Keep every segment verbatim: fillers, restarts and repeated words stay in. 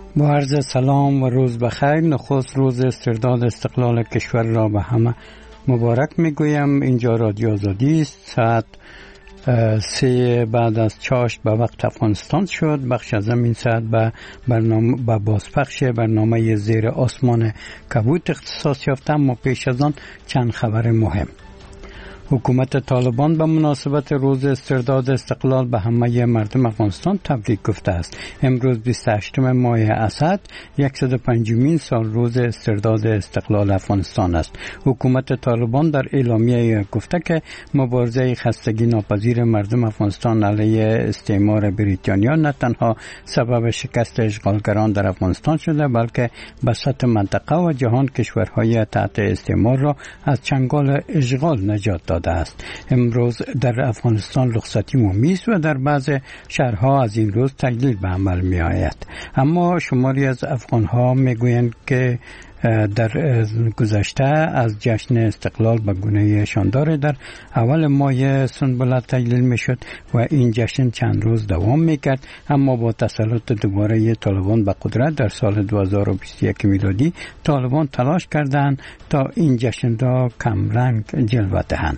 با عرض سلام و روز بخیر. نخست روز استرداد استقلال کشور را به همه مبارک میگویم. اینجا رادیو آزادی است. ساعت سه بعد از چاشت به وقت افغانستان شد. بخش از این ساعت به برنامه به بازپخش برنامه زیر آسمان کبوت اختصاص یافته، اما پیش از آن چند خبر مهم. حکومت طالبان به مناسبت روز استرداد استقلال به همه مردم افغانستان تبریک گفته است. امروز بیست و هشتم ماه اسد، صد و پنجمین سال روز استرداد استقلال افغانستان است. حکومت طالبان در اعلامیه گفته که مبارزه خستگی ناپذیر مردم افغانستان علیه استعمار بریتانیا نه تنها سبب شکست اشغالگران در افغانستان شده، بلکه به سطح منطقه و جهان کشورهای تحت استعمار را از چنگال اشغال نجات داد است. امروز در افغانستان رخصتی عمومی است و در بعض شهرها از این روز تجلیل به عمل می آید. اما شماری از افغانها می گویند که در گذشته از جشن استقلال به گونه شاندار در اول ماه سنبله تجلیل می شد و این جشن چند روز دوام می کرد، اما با تسلط دوباره طالبان به قدرت در سال دو هزار و بیست و یک میلادی طالبان تلاش کردند تا این جشن را کمرنگ جلوه دهند.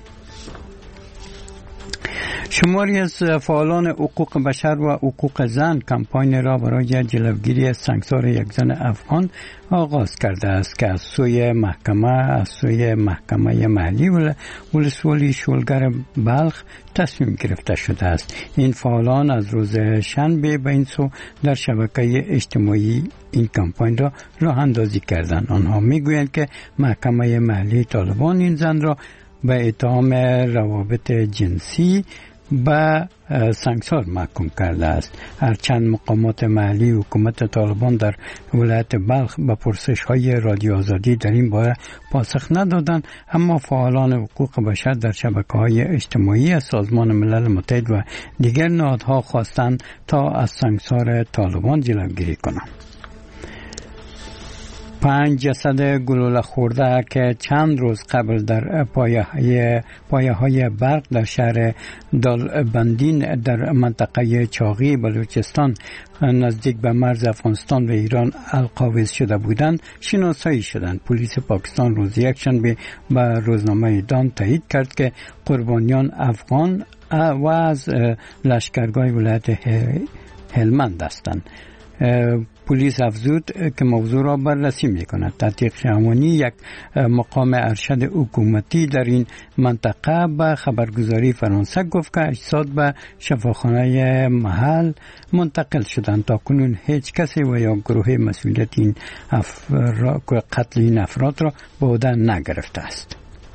شماری از فعالان حقوق بشر و حقوق زن کمپاین را برای جلوگیری از سنگسار یک زن افغان آغاز کرده است که از سوی محکمه از سوی محکمه محلی ولسوالی شولگر بلخ تصمیم گرفته شده است. این فعالان از روز شنبه به این سو در شبکه اجتماعی این کمپاین را راه اندازی کردند. آنها میگویند که محکمه محلی طالبان این زن را به اتهام روابط جنسی به سنگسار محکوم کرده است. هرچند مقامات محلی حکومت طالبان در ولایت بلخ به پرسش های رادیو آزادی در این باره پاسخ ندادند، اما فعالان حقوق بشر در شبکه های اجتماعی از سازمان ملل متحد و دیگر نهادها خواستند تا از سنگسار طالبان جلوگیری کنند. پنج جسد گلوله خورده که چند روز قبل در پایه های, پایه های برق در شهر دالبندین در منطقه چاغی بلوچستان نزدیک به مرز افغانستان و ایران القابض شده بودند شناسایی شدند. پلیس پاکستان روز یکشنبه به روزنامه دان تایید کرد که قربانیان افغان و از لشکرگاه ولایت هلمند هستند. پلیس افزود که موضوع را بررسی می‌کند. تحقیق شهوانی یک مقام ارشد حکومتی در این منطقه به خبرگزاری فرانسه گفت که اجساد به شفاخانه محل منتقل شدند. تا کنون هیچ کسی و یا گروه مسئولیت این قتل این افراد را به عهده نگرفته است.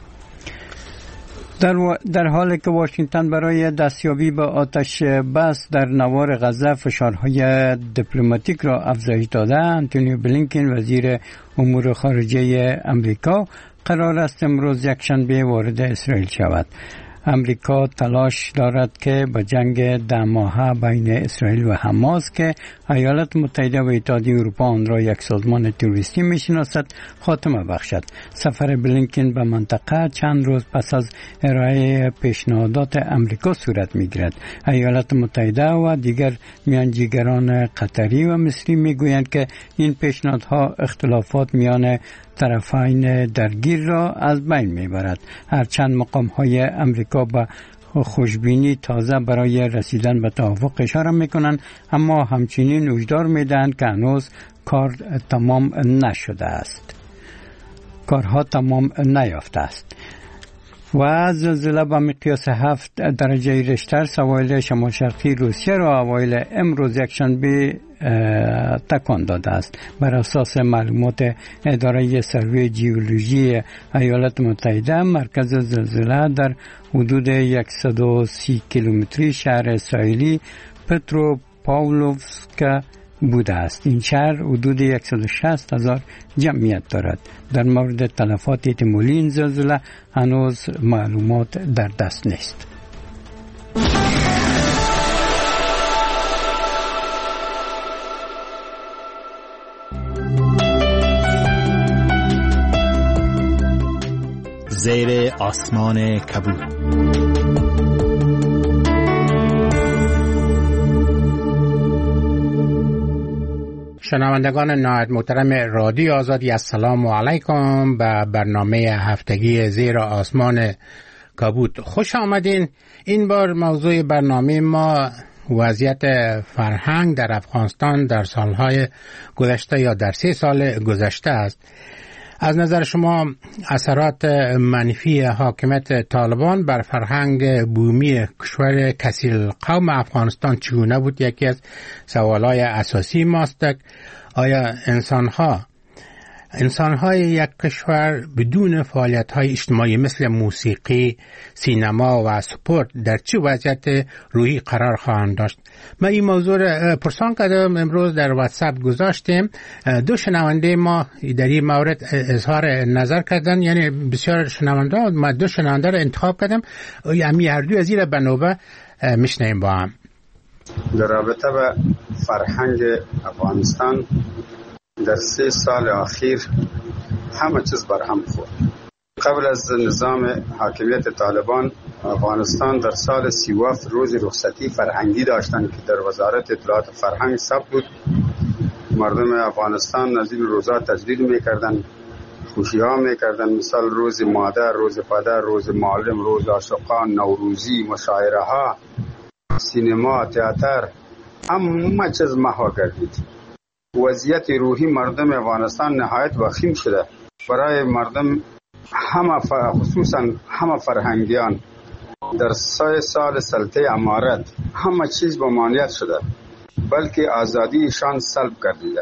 در, و... در حالی که واشنگتن برای دستیابی به آتش بس در نوار غزه فشارهای دیپلماتیک را افزایش داده، انتونی بلینکن وزیر امور خارجه امریکا قرار است امروز یکشنبه وارد اسرائیل شود. امریکا تلاش دارد که به جنگ ده ماهه بین اسرائیل و حماس که ایالات متحده و اتحادیه اروپا آن را یک سازمان تروریستی می‌شناسد خاتمه بخشد. سفر بلینکن به منطقه چند روز پس از ارائه پیشنهادات امریکا صورت می‌گیرد. ایالات متحده و دیگر میانجیگران قطری و مصری می‌گویند که این پیشنهادها اختلافات میان طرفین درگیر را از بین میبرد. هرچند مقام‌های امریکا به خوشبینی تازه برای رسیدن به توافق اشاره میکنند، اما همچنین هشدار میدهند که هنوز کار تمام نشده است. کارها تمام نیافته است. و زلزله به مقیاس هفت درجه ریشتر سواحل شمال شرقی روسیه را اوایل امروز یکشنبه تکان داده است. بر اساس معلومات اداره سروی جیولوژی ایالات متحده، مرکز زلزله در حدود صد و سی کیلومتری شهر اسرائیلی پتروپاولوفسک بوده است. این شهر حدود صد و شصت هزار جمعیت دارد. در مورد تلفات احتمالی این زلزله هنوز معلومات در دست نیست. زیر آسمان کبود. شنوندگان نهایت محترم رادیو آزادی، السلام علیکم. به برنامه هفتگی زیر آسمان کبوت خوش آمدین. این بار موضوع برنامه ما وضعیت فرهنگ در افغانستان در سالهای گذشته یا در سه سال گذشته است. از نظر شما اثرات منفی حاکمیت طالبان بر فرهنگ بومی کشور کثیر قوم افغانستان چگونه بود؟ یکی از سوالهای اساسی ماست. آیا انسانها انسانهای یک کشور بدون فعالیت‌های اجتماعی مثل موسیقی، سینما و سپورت در چه وضعیت روحی قرار خواهند داشت؟ ما این موضوع را پرسان کردم، امروز در واتساپ گذاشتیم. دو شنونده ما در این مورد اظهار نظر کردن، یعنی بسیار شنونده، ما دو شنونده را انتخاب کردم، امی هر دو از این را به نوبه میشنیم با هم. در رابطه با فرهنگ افغانستان در سه سال اخیر همه چیز برهم خورد. قبل از نظام حاکمیت طالبان افغانستان در سال سی و هفت روز رخصتی فرهنگی داشتند که در وزارت اطلاعات فرهنگ ثبت بود. مردم افغانستان از این روزا تجدید میکردن، خوشی ها میکردن، مثال روز مادر، روز پدر، روز معلم، روز عاشقان، نوروزی، مشاعره ها، سینما، تئاتر، همه چیز محو گردید. وضعیت روحی مردم افغانستان نهایت وخیم شده. برای مردم همه خصوصا همه فرهنگیان در سه سال سلطه امارت همه چیز ممانعت شده، بلکه آزادیشان سلب گردیده.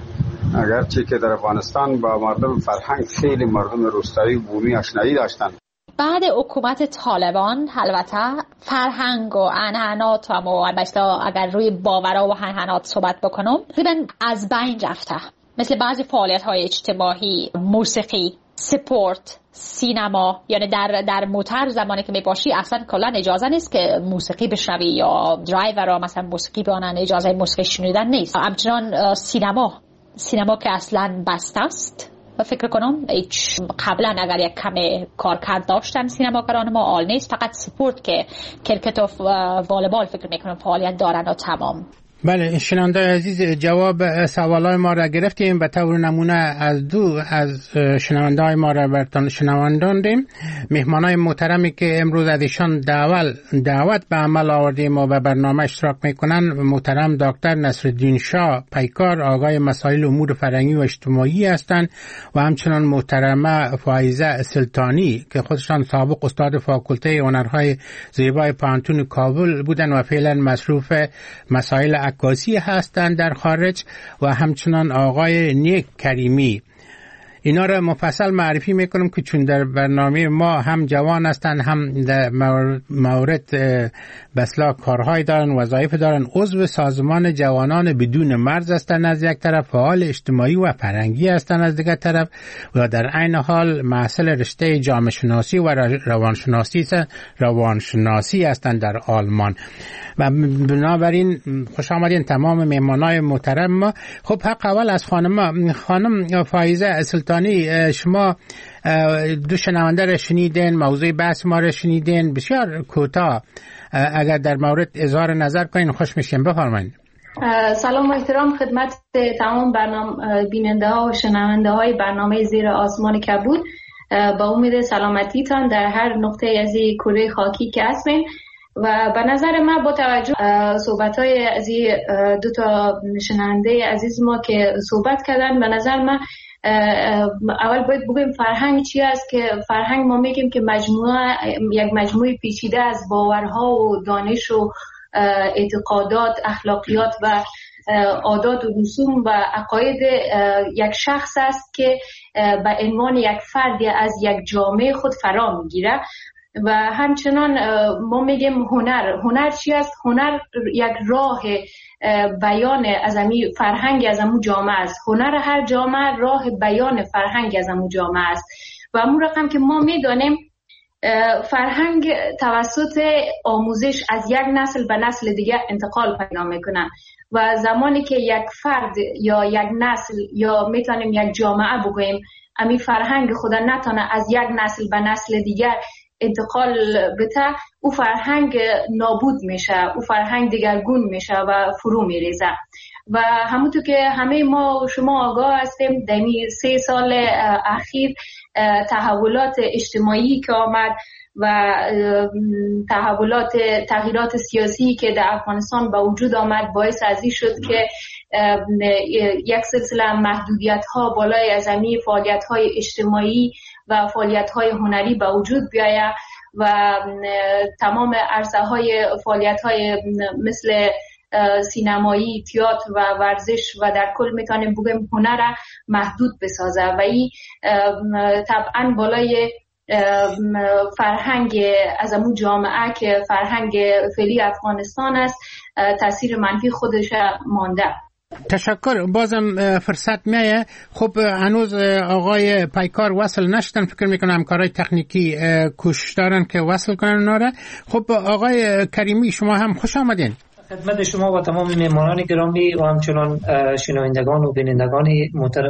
اگرچه که در افغانستان با مردم فرهنگ خیلی مردم روستایی و بومی آشنایی داشتند. بعد حکومت طالبان البته فرهنگ و عنعنات و مثلا اگر روی باورها و عنعنات صحبت بکنم تقریبا از بین رفته. مثل بعضی فعالیت‌های اجتماعی، موسیقی، سپورت، سینما، یعنی در در موتر زمانی که میباشی اصلا کلا اجازه نیست که موسیقی بشنوی یا درایورها مثلا موسیقی بانن، اجازه موسیقی شنیدن نیست. همچنان سینما سینما که اصلا بسته است و فکر کنم هیچ قبلا اگر یک کمی کارکرد داشتن سینماگران ما آل نیست، فقط سپورت که کرکت و والیبال فکر میکنم فعالیت دارن و تمام. بله شنونده عزیز، جواب سوالای ما را گرفتیم. به طور نمونه از دو از شنونده های ما را برتان شنوندان دیم. مهمانای محترمی که امروز از ایشان دعوت دعوت به عمل آوردیم و به برنامه اشتراک میکنن، محترم دکتر نصرالدین شاه پیکار، آقای مسائل امور فرهنگی و اجتماعی هستند، و همچنان محترمه فایزه سلطانی که خودشان سابق استاد فاکولته هنرهای زیبای پانتون کابل بودن و فعلا مصروف مسائل عکاسی هستند در خارج، و همچنان آقای نیک کریمی. اینا را مفصل معرفی میکنم که چون در برنامه ما هم جوان هستند، هم در مورد بسلا کارهای دارن، وظایف دارن، عضو سازمان جوانان بدون مرز هستند از یک طرف، فعال اجتماعی و فرهنگی هستند از دیگر طرف، و در عین حال محصل رشته جامعه شناسی و روانشناسی روانشناسی هستند در آلمان. و بنابراین خوش آمدین تمام مهمانای محترم ما. خب حق اول از خانم خانم فایزه سلطانی، شما دو شنونده را شنیدین، موضوع بحث ما را شنیدین، بسیار کوتاه اگر در مورد اظهار نظر کنین خوش میشیم. بفرمایید. سلام و احترام خدمت تمام برنامه بیننده ها و شنونده های برنامه زیر آسمان کبوت. با امید سلامتیتان در هر نقطه از این کره خاکی که هستین. و به نظر من با توجه صحبت های از دو تا شنونده عزیز ما که صحبت کردن، به نظر من اول باید بگیم فرهنگ چی است. که فرهنگ ما میگیم که مجموعه یک مجموعه پیچیده از باورها و دانش و اعتقادات، اخلاقیات و عادات و رسوم و عقاید یک شخص است که به عنوان یک فرد از یک جامعه خود فرا میگیره. و همچنان ما میگیم هنر. هنر چی است؟ هنر یک راه بیان از امی فرهنگ از امو جامعه است. هنر هر جامعه راه بیان فرهنگ از امو جامعه است. و امو رقم که ما میدانیم فرهنگ توسط آموزش از یک نسل به نسل دیگه انتقال پیدا میکنه، و زمانی که یک فرد یا یک نسل یا میتونیم یک جامعه بگویم امی فرهنگ خدا نتونه از یک نسل به نسل دیگر انتقال بده، او فرهنگ نابود میشه، او فرهنگ دیگرگون میشه و فرو میریزه. و همونطور که همه ما شما آگاه هستیم در این سه سال اخیر تحولات اجتماعی که آمد و تحولات تغییرات سیاسی که در افغانستان به وجود آمد باعث از این شد که یک سلسله محدودیت ها بالای از همین فعالیت های اجتماعی و فعالیت های هنری به وجود بیاید و تمام عرصه های فعالیت های مثل سینمایی، تئاتر و ورزش و در کل میتونیم بگیم هنر محدود بسازه و این طبعا بالای فرهنگ از امون جامعه که فرهنگ فعلی افغانستان است تاثیر منفی خودش مانده. تشکر. بازم فرصت میایه. خب هنوز آقای پیکار وصل نشدن، فکر میکنم همکارای تکنیکی کوشش دارن که وصل کنن اونا را. خب آقای کریمی شما هم خوش آمدین. خدمت شما و تمام مهمانان گرامی و همچنان شنوندگان و بینندگان محترم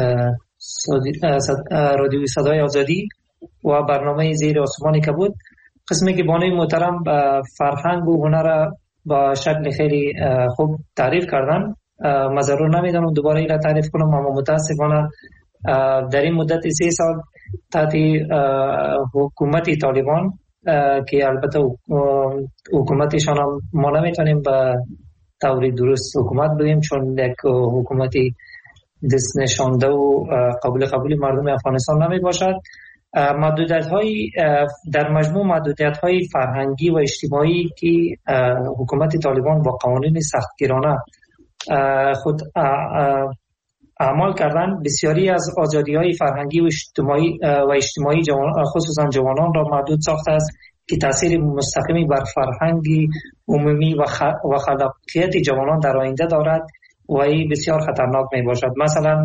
رادیوی صدای آزادی و برنامه زیر آسمان کبود. قسمی که بانوی محترم فرهنگ و هنر با شکل خیلی خوب تعریف کردن، من ضرور نمیدونم دوباره اینا تعریف کنم، اما متاسفانه در این مدت سه سال تحت حکومت طالبان که البته حکومتشان هم ما نمیتونیم به طور درست حکومت بگیم چون یک حکومتی دست نشانده و قابل قبول مردم افغانستان نمی باشد. محدودیت های در مجموع محدودیت های فرهنگی و اجتماعی که حکومت طالبان با قوانین سختگیرانه خود اعمال کردن، بسیاری از آزادی های فرهنگی و اجتماعی و اجتماعی جوان خصوصا جوانان را محدود ساخته است که تاثیر مستقیمی بر فرهنگی عمومی و, خ... و خلاقیت جوانان در آینده دارد و این بسیار خطرناک می باشد. مثلا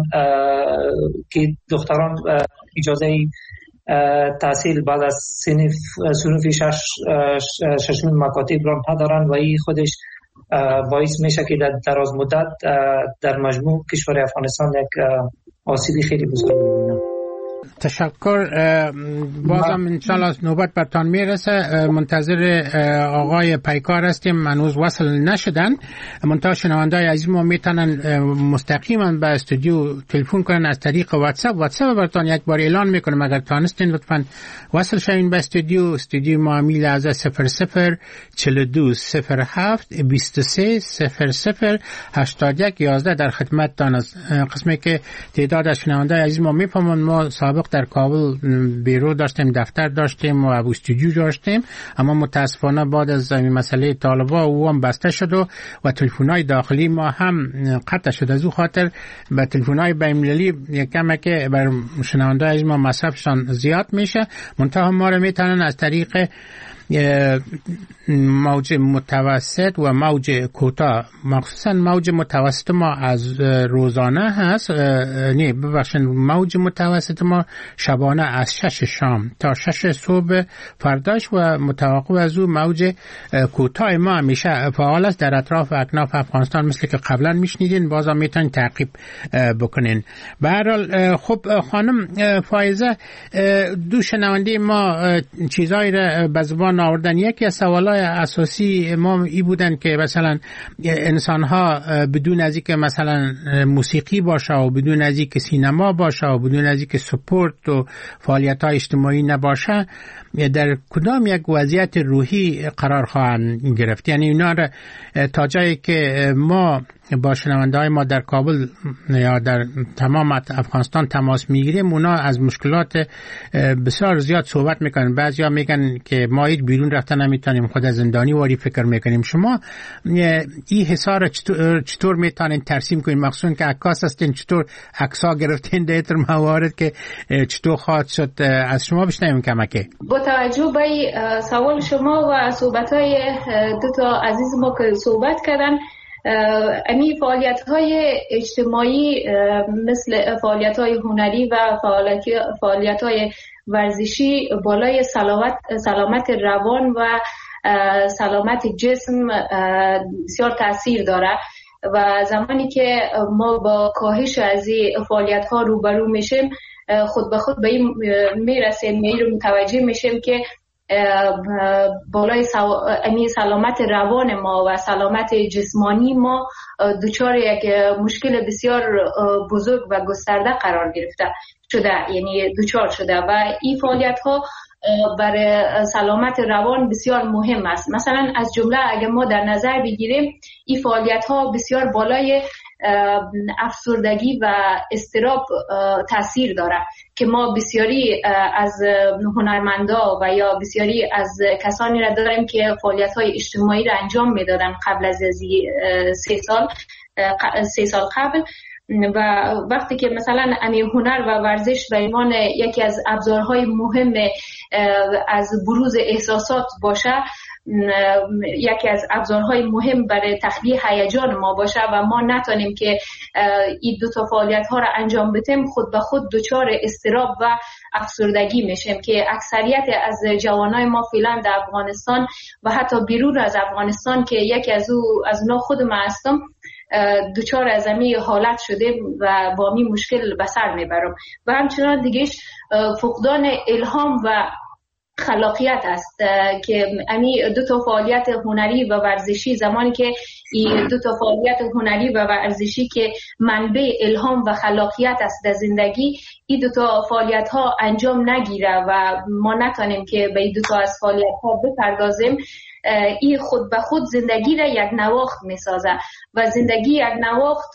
که دختران اجازه تحصیل بعد از صنف صنف شش ششم مکاتب را ندارند و این خودش باعث میشه که در دراز مدت در مجموع کشور افغانستان یک آسیبی خیلی بزرگ می‌بینه. تشکر. بازم انشالله نوبت برتان میرسه. منتظر آقای پیکار هستیم، هنوز وصل نشدن. منتها شنوندای عزیز ما میتونن مستقیما به استودیو تلفن کنن از طریق واتساپ. واتساپ برتان یک بار اعلان میکنم، اگر تانستین لطفا وصل شوین به استودیو. استودیو ما میل از صفر صفر چهل و دو صفر هفت بیست و سه صفر صفر هشتاد و یک یازده در خدمتتان است. قسمی که تعداد از شنوندای عزیز ما میفهمن ما سابق در کابل بیرو داشتیم، دفتر داشتیم و ابو استودیو داشتیم، اما متاسفانه بعد از این مسئله طالبا او هم بسته شد و, و تلفن‌های داخلی ما هم قطع شد. از او خاطر به تلفن‌های بین‌المللی یکم که بر شنونده‌های ما مصرفشان زیاد میشه. منتها ما رو میتونن از طریق موج متوسط و موج کوتاه، مخصوصا موج متوسط ما از روزانه هست، نه ببخشید موج متوسط ما شبانه از شش شام تا شش صبح فرداش و متوقع از او موج کوتاه ما همیشه فعال است در اطراف اکناف افغانستان، مثل که قبلا میشنیدین، بازم میتونین تعقیب بکنین. به هر حال خب خانم فائزه، دو شنونده ما چیزایی را به زبان آوردن. یکی از سوالای اساسی ما ای بودن که مثلا انسان ها بدون از اینکه مثلا موسیقی باشه و بدون از اینکه سینما باشه و بدون از اینکه سپورت و فعالیت های اجتماعی نباشه در کدام یک وضعیت روحی قرار خواهند گرفت. یعنی اینا را تا جایی که ما با شنونده های ما در کابل یا در تمام افغانستان تماس میگیریم، اونا از مشکلات بسیار زیاد صحبت میکنن. بعضیا میگن که ما هیچ بیرون رفتن نمیتونیم، خود از زندانی واری فکر میکنیم. شما این حسار چطور, چطور میتونین ترسیم کنین؟ مخصوصا که عکاس هستین، چطور عکس‌ها گرفتین در این موارد که چطور خواهد شد؟ از شما بشنویم کمکی. با توجه به سوال شما و صحبت‌های دو تا عزیز ما که صحبت کردن، امی فعالیت‌های اجتماعی مثل فعالیت‌های هنری و فعالیت‌های ورزشی بالای سلامت سلامت روان و سلامت جسم بسیار تاثیر داره و زمانی که ما با کاهش از این فعالیت‌ها روبرو میشیم، خود به خود به این میرسیم، می رو متوجه میشیم که بالای سلامت روان ما و سلامت جسمانی ما دچار یک مشکل بسیار بزرگ و گسترده قرار گرفته شده، یعنی دچار شده و این فعالیت ها برای سلامت روان بسیار مهم است. مثلا از جمله اگر ما در نظر بگیریم این فعالیت ها بسیار بالای افسردگی و اضطراب تاثیر داره که ما بسیاری از هنرمندا و یا بسیاری از کسانی را داریم که فعالیت های اجتماعی را انجام میدادن قبل از سه سال سه سال قبل و وقتی که مثلا امی هنر و ورزش به عنوان یکی از ابزارهای مهم از بروز احساسات باشه، یکی از ابزارهای مهم برای تخلیه هیجان ما باشه و ما نتونیم که این دو تا فعالیت ها را انجام بدیم، خود به خود دچار اضطراب و افسردگی میشیم که اکثریت از جوانای ما فعلا در افغانستان و حتی بیرون از افغانستان که یکی از او از اونا خود ما هستم دچار از همین حالت شده و با می مشکل به سر میبرم. و همچنان دیگهش فقدان الهام و خلاقیت است که امی دو تا فعالیت هنری و ورزشی، زمانی که این دو تا فعالیت هنری و ورزشی که منبع الهام و خلاقیت است در زندگی، این دو تا فعالیت ها انجام نگیره و ما نتونیم که به این دو تا از فعالیت ها بپردازیم، این خود به خود زندگی را یک نواخت میسازه و زندگی یک نواخت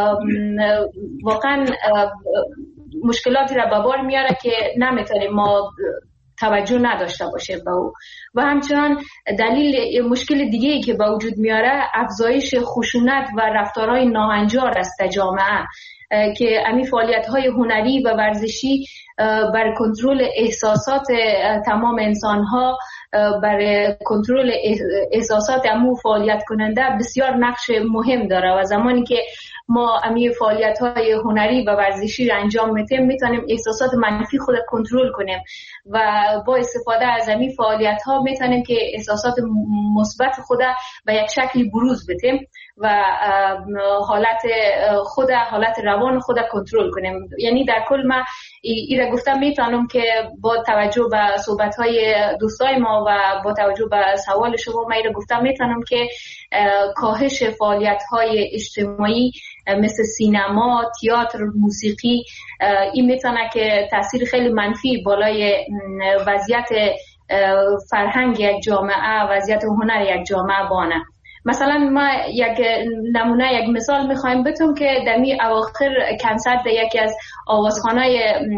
واقعا مشکلاتی را به بار میاره که نمیتونیم ما توجه نداشته باشه به او. و همچنان دلیل مشکل دیگه ای که به وجود میاره افزایش خشونت و رفتارهای ناهنجار است در جامعه که امی فعالیت‌های هنری و ورزشی بر کنترل احساسات تمام انسان‌ها، برای کنترل احساسات امو فعالیت کننده بسیار نقش مهم داره و زمانی که ما امی فعالیت‌های هنری و ورزشی را انجام میدیم میتونیم احساسات منفی خود کنترل کنیم و با استفاده از امی فعالیت‌ها میتونیم که احساسات مثبت خود به یک شکلی بروز بدیم و حالت خود حالت روان خود کنترل کنیم. یعنی در کل ما ایره گفتم میتونم که با توجه به صحبت‌های دوستای ما و با توجه به سوال شما ما ایره گفتم میتونم که کاهش فعالیت‌های اجتماعی مثل سینما، تئاتر، موسیقی این میتونه که تاثیر خیلی منفی بالای وضعیت فرهنگ یک جامعه، وضعیت هنر یک جامعه بانه. مثلا ما یک نمونه یک مثال میخوایم بتون که در می اواخر کنسرت یکی از آوازخانهای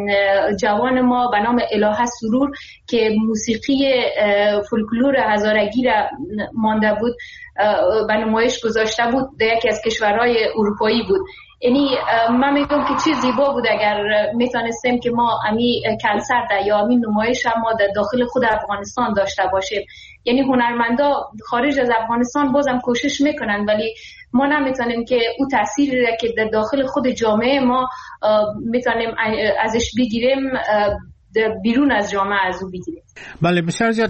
جوان ما به نام الهه سرور که موسیقی فولکلور هزارگی را مانده بود به نمایش گذاشته بود در یکی از کشورهای اروپایی بود. یعنی من میگم که چه زیبا بود اگر میتونستیم که ما امی کنسرت یا امی نمایش ما در داخل خود افغانستان داشته باشیم. یعنی هنرمندا خارج از افغانستان بازم کوشش میکنن ولی ما نمیتونیم که او تأثیری را که در داخل خود جامعه ما میتونیم ازش بگیریم بیرون از جامعه از او بگیریم. بله بسیار زیاد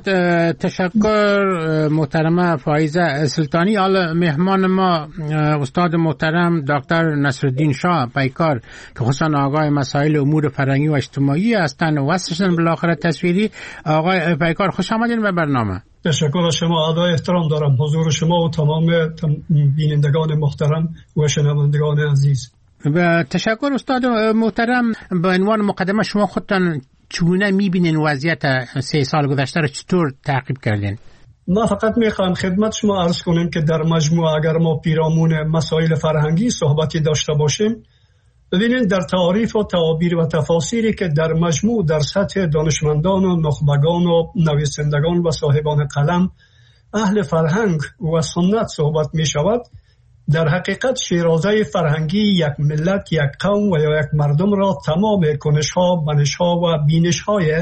تشکر محترمه فائزه سلطانی. حالا مهمان ما استاد محترم دکتر نصرالدین شاه پیکار که خصوصا آقای مسائل امور فرهنگی و اجتماعی هستند و واسطشون بالاخره تصویری. آقای پیکار خوش آمدین به برنامه. تشکر از شما، ادای احترام دارم حضور شما و تمام بینندگان محترم و شنوندگان عزیز. و تشکر استاد محترم. به عنوان مقدمه شما خودتان چگونه میبینین وضعیت سه سال گذشته را چطور تعقیب کردین؟ ما فقط میخوایم خدمت شما عرض کنیم که در مجموع اگر ما پیرامون مسائل فرهنگی صحبتی داشته باشیم، ببینید در تعریف و تعابیر و تفاسیری که در مجموع در سطح دانشمندان و نخبگان و نویسندگان و صاحبان قلم اهل فرهنگ و سنت صحبت می شود، در حقیقت شیرازه فرهنگی یک ملت، یک قوم و یا یک مردم را تمام کنش‌ها، منش‌ها و بینش‌های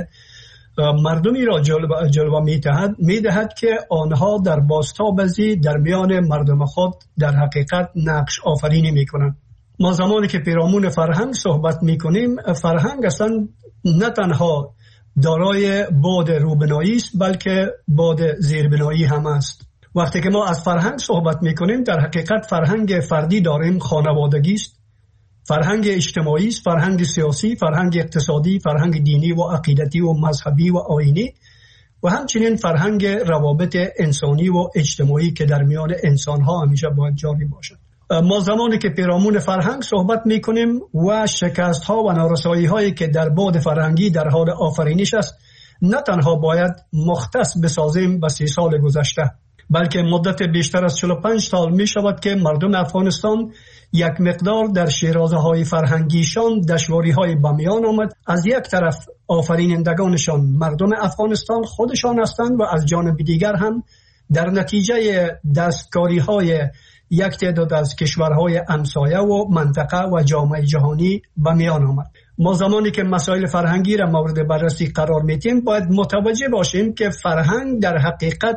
مردمی را جلوه, جلوه می‌دهد می‌دهد که آنها در بازتابی در میان مردم خود در حقیقت نقش آفرینی می‌کنند. ما زمانی که پیرامون فرهنگ صحبت می‌کنیم، فرهنگ اصلا نه تنها دارای بعد روبنایی است بلکه بعد زیربنایی هم است. وقتی که ما از فرهنگ صحبت میکنیم در حقیقت فرهنگ فردی داریم، خانوادگی است، فرهنگ اجتماعی است، فرهنگ سیاسی، فرهنگ اقتصادی، فرهنگ دینی و عقیدتی و مذهبی و آیینی و همچنین فرهنگ روابط انسانی و اجتماعی که در میان انسانها همیشه باید جاری باشد. ما زمانی که پیرامون فرهنگ صحبت میکنیم و شکست ها و نارسایی هایی که در بعد فرهنگی در حال آفرینش است، نه تنها باید مختص بسازیم به سی سال گذشته، بلکه مدت بیشتر از چهل و پنج سال می شود که مردم افغانستان یک مقدار در شیرازه های فرهنگیشان دشواری های بمیان آمد. از یک طرف آفرینندگانشان مردم افغانستان خودشان هستند و از جانب دیگر هم در نتیجه دستکاری های یک تعداد از کشورهای همسایه و منطقه و جامعه جهانی بمیان آمد. ما زمانی که مسائل فرهنگی را مورد بررسی قرار میدیم باید متوجه باشیم که فرهنگ در حقیقت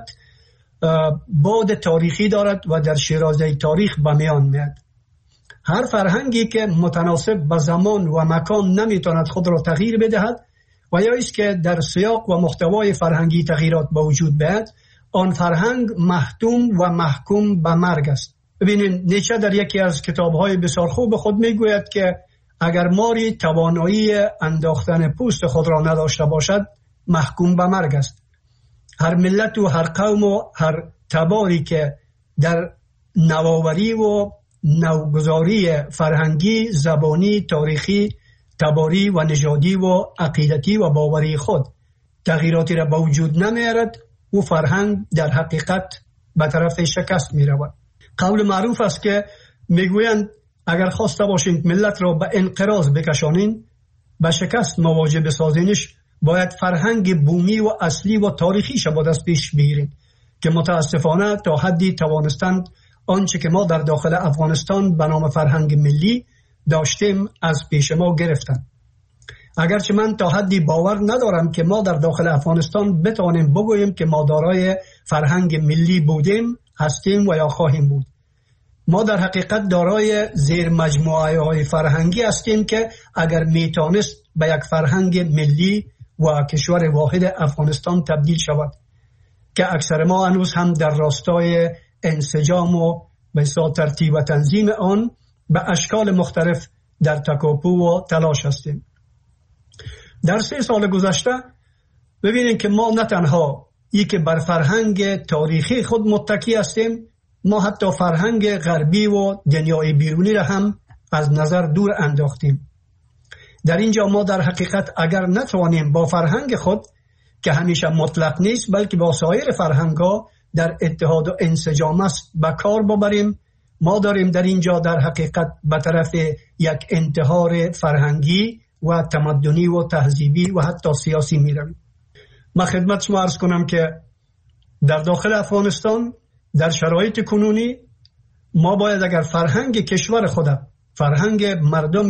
بعد تاریخی دارد و در شیرازه تاریخ بمیان میاد. هر فرهنگی که متناسب با زمان و مکان نمیتواند خود را تغییر بدهد و یا است که در سیاق و محتوای فرهنگی تغییرات به وجود بیاید، آن فرهنگ محتوم و محکوم به مرگ است. ببینید نیچه در یکی از کتاب‌های بسیار خوب خود میگوید که اگر ماری توانایی انداختن پوست خود را نداشته باشد محکوم به مرگ است. هر ملت و هر قوم و هر تباری که در نوآوری و نوگذاری فرهنگی، زبانی، تاریخی، تباری و نژادی و عقیدتی و باوری خود تغییراتی را به وجود نمیارد و فرهنگ در حقیقت به طرف شکست می رود. قول معروف است که میگویند اگر خواسته باشید ملت را به انقراض بکشانین، به شکست مواجه بسازینش، باید فرهنگ بومی و اصلی و تاریخی شما دست پیش بگیرید که متاسفانه تا حدی توانستند آنچه که ما در داخل افغانستان به نام فرهنگ ملی داشتیم از پیش ما گرفتند. اگرچه من تا حدی باور ندارم که ما در داخل افغانستان بتوانیم بگوییم که ما دارای فرهنگ ملی بودیم، هستیم و یا خواهیم بود. ما در حقیقت دارای زیر مجموعه های فرهنگی هستیم که اگر میتونست به یک فرهنگ ملی و کشور واحد افغانستان تبدیل شود که اکثر ما هنوز هم در راستای انسجام و بسیار ترتیب و تنظیم آن به اشکال مختلف در تکاپو و تلاش هستیم. در سه سال گذشته ببینید که ما نه تنها ای که بر فرهنگ تاریخی خود متکی هستیم، ما حتی فرهنگ غربی و دنیای بیرونی را هم از نظر دور انداختیم. در اینجا ما در حقیقت اگر نتوانیم با فرهنگ خود که همیشه مطلق نیست بلکه با سایر فرهنگ‌ها در اتحاد و انسجام است به کار ببریم، ما داریم در اینجا در حقیقت به طرف یک انتحار فرهنگی و تمدنی و تهذیبی و حتی سیاسی می رویم. من خدمت شما عرض کنم که در داخل افغانستان در شرایط کنونی ما باید اگر فرهنگ کشور خود، فرهنگ مردم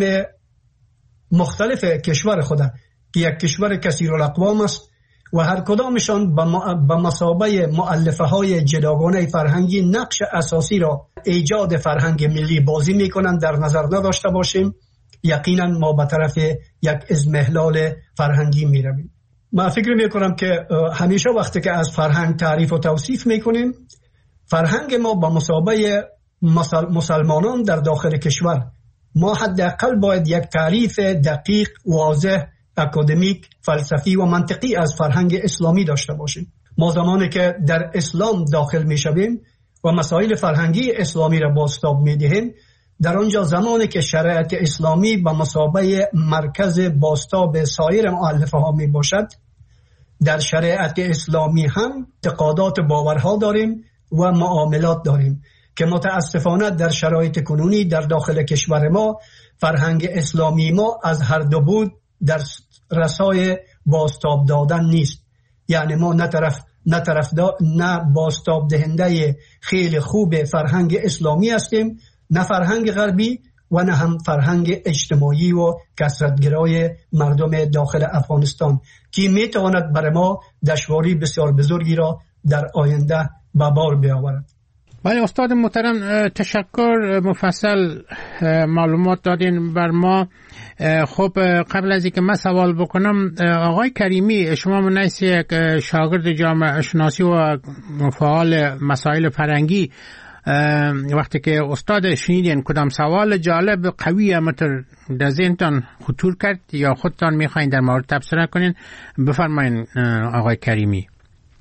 مختلف کشور خود که یک کشور کثیرالاقوام است و هر کدامشان به مثابه مؤلفه های جداگانه فرهنگی نقش اساسی را ایجاد فرهنگ ملی بازی می کنند در نظر نداشته باشیم، یقینا ما به طرف یک اضمحلال فرهنگی می رویم. من فکر می کنم که همیشه وقتی که از فرهنگ تعریف و توصیف می کنیم، فرهنگ ما با مثابه مسلمانان در داخل کشور، ما حداقل باید یک تعریف دقیق، واضح، اکادمیک، فلسفی و منطقی از فرهنگ اسلامی داشته باشیم. ما زمانی که در اسلام داخل می شویم و مسائل فرهنگی اسلامی را بازتاب می دهیم، در آنجا زمانی که شریعت اسلامی به مثابه مرکز بازتاب سایر مؤلفه ها می باشد، در شریعت اسلامی هم اعتقادات باورها داریم و معاملات داریم که متاسفانه در شرایط کنونی در داخل کشور ما فرهنگ اسلامی ما از هر دو بود در رسای بازتاب دادن نیست. یعنی ما نه طرف نه طرف دا نه بازتاب دهنده خیلی خوب فرهنگ اسلامی هستیم، نه فرهنگ غربی و نه هم فرهنگ اجتماعی و کثرت‌گرای مردم داخل افغانستان که میتواند برای ما دشواری بسیار بزرگی را در آینده به بار بیاورد. بله استاد محترم، تشکر، مفصل معلومات دادین بر ما. خب قبل از اینکه من سوال بکنم، آقای کریمی شما منیس یک شاگرد جامعه شناسی و فعال مسائل فرهنگی، وقتی که استاد شنیدین کدام سوال جالب قوی امتر در ذهنتان خطور کرد یا خودتان میخواین در مورد تبصره کنین، بفرمایین آقای کریمی.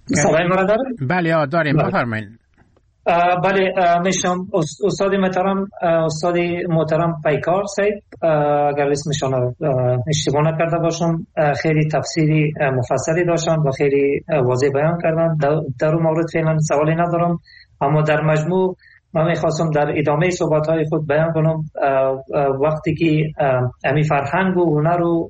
صدای مرا داره؟ بله داریم، بفرمایید. بله میشم استاد محترم استاد محترم پیکار صاحب، اگر اسمشون اشتباه نکرده باشم، خیلی تفسیری مفصلی داشتن و خیلی واضح بیان کردن. در اون مورد فعلا سوالی ندارم، اما در مجموع من میخواستم در ادامه صحبت های خود بیان کنم وقتی که امی فرهنگ و هنر و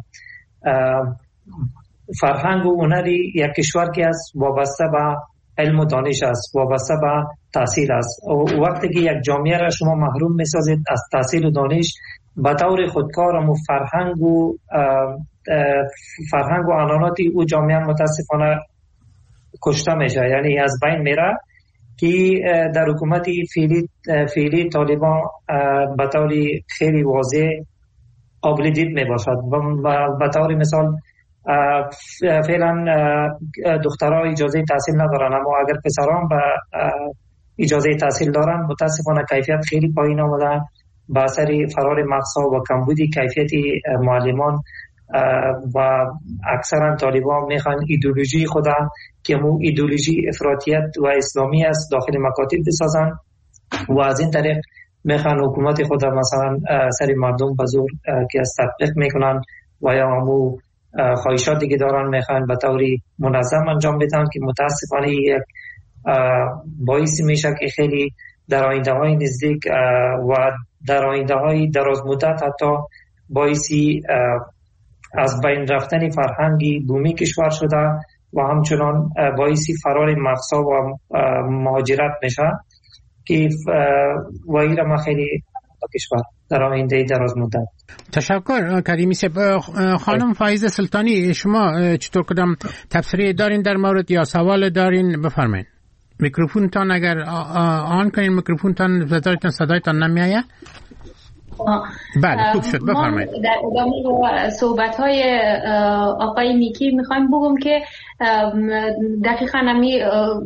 فرهنگ و هنری یک کشور که است وابسته به علم و دانش است، وابسته به تحصیل است. و وقتی که یک جامعه را شما محروم میسازید از تحصیل و دانش، به طور خودکار و فرهنگ و فرهنگ و عنعنات او جامعه متاسفانه کشته میشه، یعنی از بین میره، که در حکومت فعلی فعلی طالبان به طور خیلی واضح قابل دید می باشد. به طور مثال فعلا دخترها اجازه تحصیل ندارن، اما اگر پسران به اجازه تحصیل دارن، متاسفانه کیفیت خیلی پایین آمده به اثر فرار مقصا و کمبودی کیفیت معلمان و اکثرا طالبان میخوان ایدئولوژی خدا که مو ایدئولوژی افراطیت و اسلامی است داخل مکاتب بسازن و از این طریق میخوان حکومت خدا مثلا سر مردم به زور که از تطبیق میکنن و یا مو خواهشات دیگه دارن میخوان به طوری منظم انجام بدن که متاسفانه یک باعث میشه که خیلی در آینده های نزدیک و در آینده های دراز مدت حتی باعثی از بین رفتن فرهنگی بومی کشور شده و همچنان باعثی فرار مقصا و مهاجرت میشه که و ایره ما خیلی کشور در آینده دراز مدت. تشکر کریمی صاحب. خانم فایزه سلطانی، شما چطور کدام تفسیری دارین در مورد یا سوال دارین؟ بفرمایید. میکروفونتان اگر آن کنین، میکروفونتان صدایتان صدایتان نمیآید. بله خوب شد، بفرمایید. در ادامه صحبت های آقای نیکی میخوایم بگم که دقیقاً همی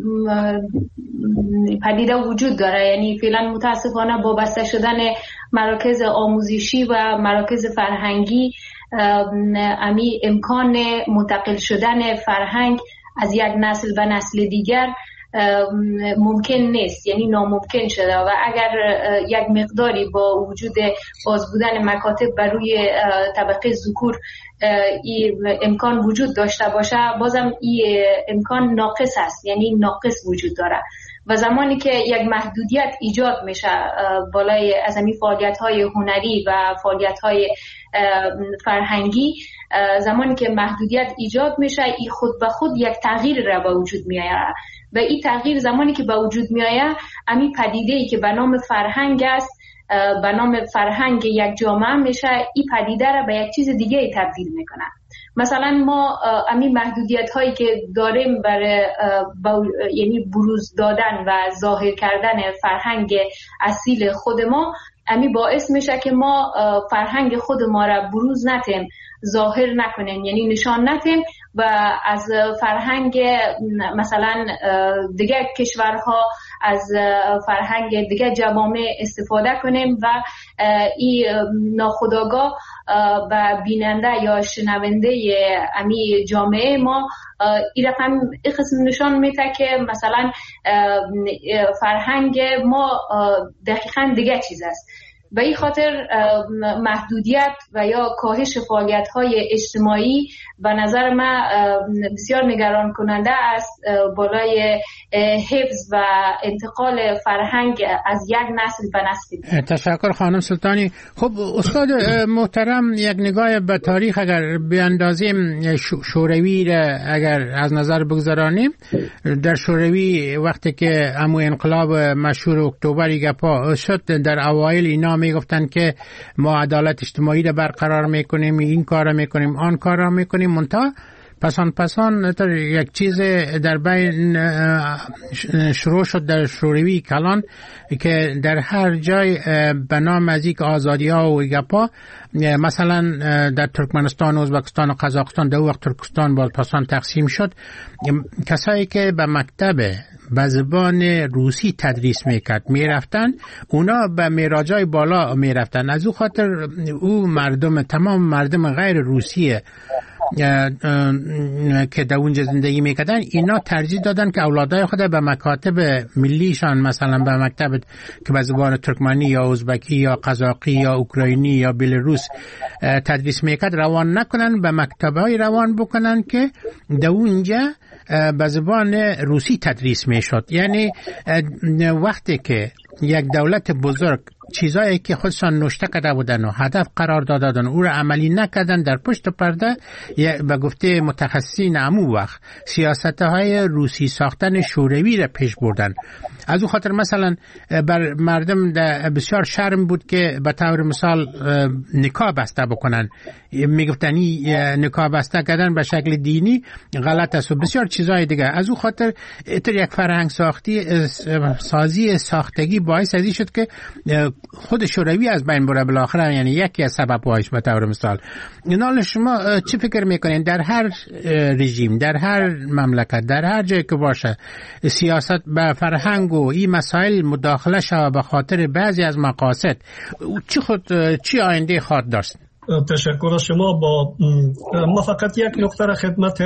پدیده وجود داره، یعنی فعلا متاسفانه با بسته شدن مراکز آموزشی و مراکز فرهنگی امی امکان منتقل شدن فرهنگ از یک نسل به نسل دیگر ممکن نیست، یعنی ناممکن شده و اگر یک مقداری با وجود باز بودن مکاتب بر روی طبقه ذکور امکان وجود داشته باشه، بازم این امکان ناقص است، یعنی ناقص وجود داره و زمانی که یک محدودیت ایجاد میشه بالای از همین فعالیت‌های هنری و فعالیت‌های فرهنگی، زمانی که محدودیت ایجاد میشه این خود به خود یک تغییر را به وجود میآید و این تغییر زمانی که به وجود میآید همین پدیده‌ای که به نام فرهنگ است، به نام فرهنگ یک جامعه میشه، این پدیده را به یک چیز دیگه تبدیل میکنه. مثلا ما همین محدودیت هایی که داریم برای یعنی بروز دادن و ظاهر کردن فرهنگ اصیل خود ما، همین باعث میشه که ما فرهنگ خود ما را بروز نتیم، ظاهر نکنیم، یعنی نشان نتیم و از فرهنگ مثلا دیگه کشورها، از فرهنگ دیگه جوامع استفاده کنیم و این ناخودآگاه و بیننده یا شنونده امی جامعه ما این رقم این قسم نشان میده که مثلا فرهنگ ما دقیقاً دیگه چیز است. به این خاطر محدودیت و یا کاهش فعالیت‌های اجتماعی به نظر من بسیار نگران کننده است بالای حفظ و انتقال فرهنگ از یک نسل به نسل. تشکر خانم سلطانی. خب استاد محترم، یک نگاه به تاریخ اگر بیاندازیم، شوروی را اگر از نظر بگذارانیم، در شوروی وقتی که امو انقلاب مشهور اکتبر گپا شد، در اوایل اینا میگفتن که ما عدالت اجتماعی را برقرار میکنیم، این کار را میکنیم، آن کار را میکنیم، منتها پسان پسان یک چیز در بین شروع شد در شوروی کلان که در هر جای به نام از یک آزادی ها و گپا، مثلا در ترکمنستان، ازبکستان و قزاقستان، در وقت ترکستان باز پسان تقسیم شد، کسایی که به مکتب به زبان روسی تدریس میکرد میرفتن، اونا به معراجای بالا میرفتن. از او خاطر او مردم، تمام مردم غیر روسی که در اونجا زندگی میکردن، اینا ترجیح دادن که اولادای خود به مکاتب ملیشان، مثلا به مکتب که به زبان ترکمنی یا ازبکی یا قزاقی یا اوکراینی یا بلاروس تدریس میکرد روان نکنن، به مکتبای روان بکنن که در اونجا به زبان روسی تدریس میشد. یعنی وقتی که یک دولت بزرگ چیزایی که خودشان نوشته کرده بودن و هدف قرار دادن او را عملی نکردن، در پشت پرده به گفته متخصصین امو وقت سیاستهای روسی ساختن شوروی را پیش بردن. از او خاطر مثلا بر مردم بسیار شرم بود که به طور مثال نکاح بسته بکنن، میگفتن نکاح بسته کردن به شکل دینی غلط است و بسیار چیزهای دیگه. از او خاطر اتر یک فرهنگ ساختی سازی ساختگی باعث ازی شد که خود شوروی از بین بره بالاخره، یعنی یکی از سبب‌هاش به طور مثال. اینا شما چی فکر میکنین در هر رژیم، در هر مملکت، در هر جایی که باشه سیاست به فرهنگ و این مسائل مداخله شود به خاطر بعضی از مقاصد، چی خود چی آینده خواهد داشت؟ تشکر از شما. با ما فقط یک نکته را خدمت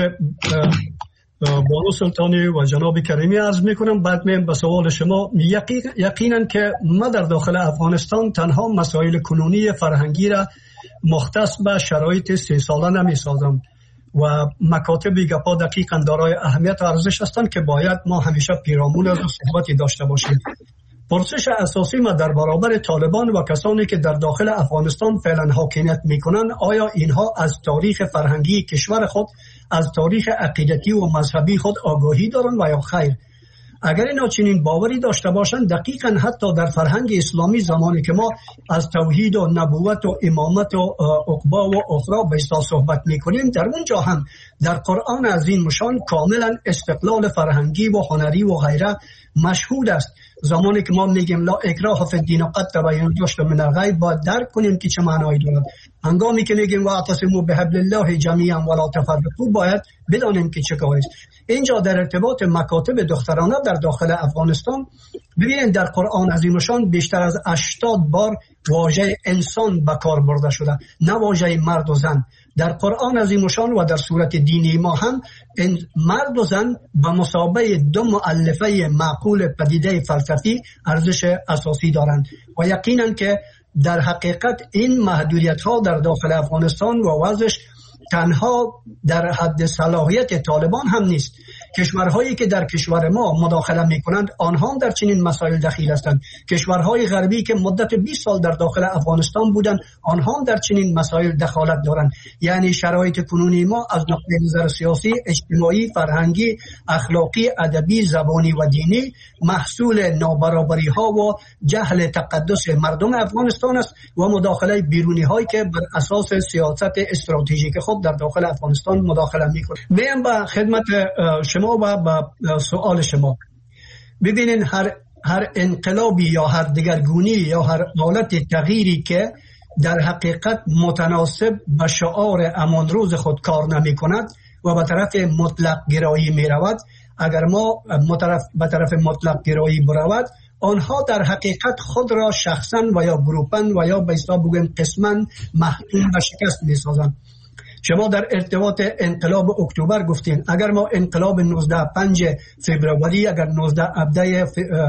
بانو سلطانی و جناب کریمی عرض میکنم، بعد میم به سوال شما. یقینا که ما در داخل افغانستان تنها مسائل کنونی فرهنگی را مختص به شرایط سه ساله نمی سازم و مکاتب گپا دقیقا دارای اهمیت و ارزش هستند که باید ما همیشه پیرامون از صحبتی داشته باشیم. پرسش اساسی ما در برابر طالبان و کسانی که در داخل افغانستان فعلا حاکمیت میکنند، آیا اینها از تاریخ فرهنگی کشور خود، از تاریخ عقیدتی و مذهبی خود آگاهی دارند و یا خیر؟ اگر اینا چنین باوری داشته باشند، دقیقاً حتی در فرهنگ اسلامی زمانی که ما از توحید و نبوت و امامت و عقبا و اخرى بیستا صحبت میکنیم، در اونجا هم در قرآن عظیم مشان کاملا استقلال فرهنگی و هنری و غیره مشهود است. زمانی که ما میگیم لا اکراه فی الدین قد تبین الرشد من الغی، باید درک کنیم که چه معنایی دارد. هنگامی که میگیم واعتصموا بحبل الله جمیعا ولا تفرقوا، باید بدانیم که چه کاری است. اینجا در ارتباط مکاتب دخترانه در داخل افغانستان ببینید در قرآن عظیمشان بیشتر از هشتاد بار واژه انسان به کار برده شده، نه واژه مرد و زن. در قرآن عظیمشان و در صورت دینی ما هم مرد و زن به مثابه دو مؤلفه معقول پدیده فلسفی ارزش اساسی دارند و یقینا که در حقیقت این محدودیت ها در داخل افغانستان و وضعش تنها در حد صلاحیت طالبان هم نیست. کشورهایی که در کشور ما مداخله میکنند آنها هم در چنین مسائل دخیل هستند. کشورهای غربی که مدت بیست سال در داخل افغانستان بودند آنها هم در چنین مسائل دخالت دارند. یعنی شرایط کنونی ما از نقطه نظر سیاسی، اجتماعی، فرهنگی، اخلاقی، ادبی، زبانی و دینی محصول نابرابری ها و جهل تقدس مردم افغانستان است و مداخله بیرونی هایی که بر اساس سیاست استراتژیک خود در داخل افغانستان مداخله میکنه. میم با خدمت شما و با سوال شما. ببینین هر هر انقلابی یا هر دگرگونی یا هر حالت تغییری که در حقیقت متناسب با شعار امان روز خود کار نمی کند و به طرف مطلق گرایی می رود، اگر ما مطرف به طرف مطلق گرایی برود، آنها در حقیقت خود را شخصا و یا گروپن و یا به اصطلاح بگویم قسما محکوم به شکست می سازند. شما در ارتباط انقلاب اکتبر گفتین، اگر ما انقلاب نوزده پنج فبروری، اگر نوزده ابده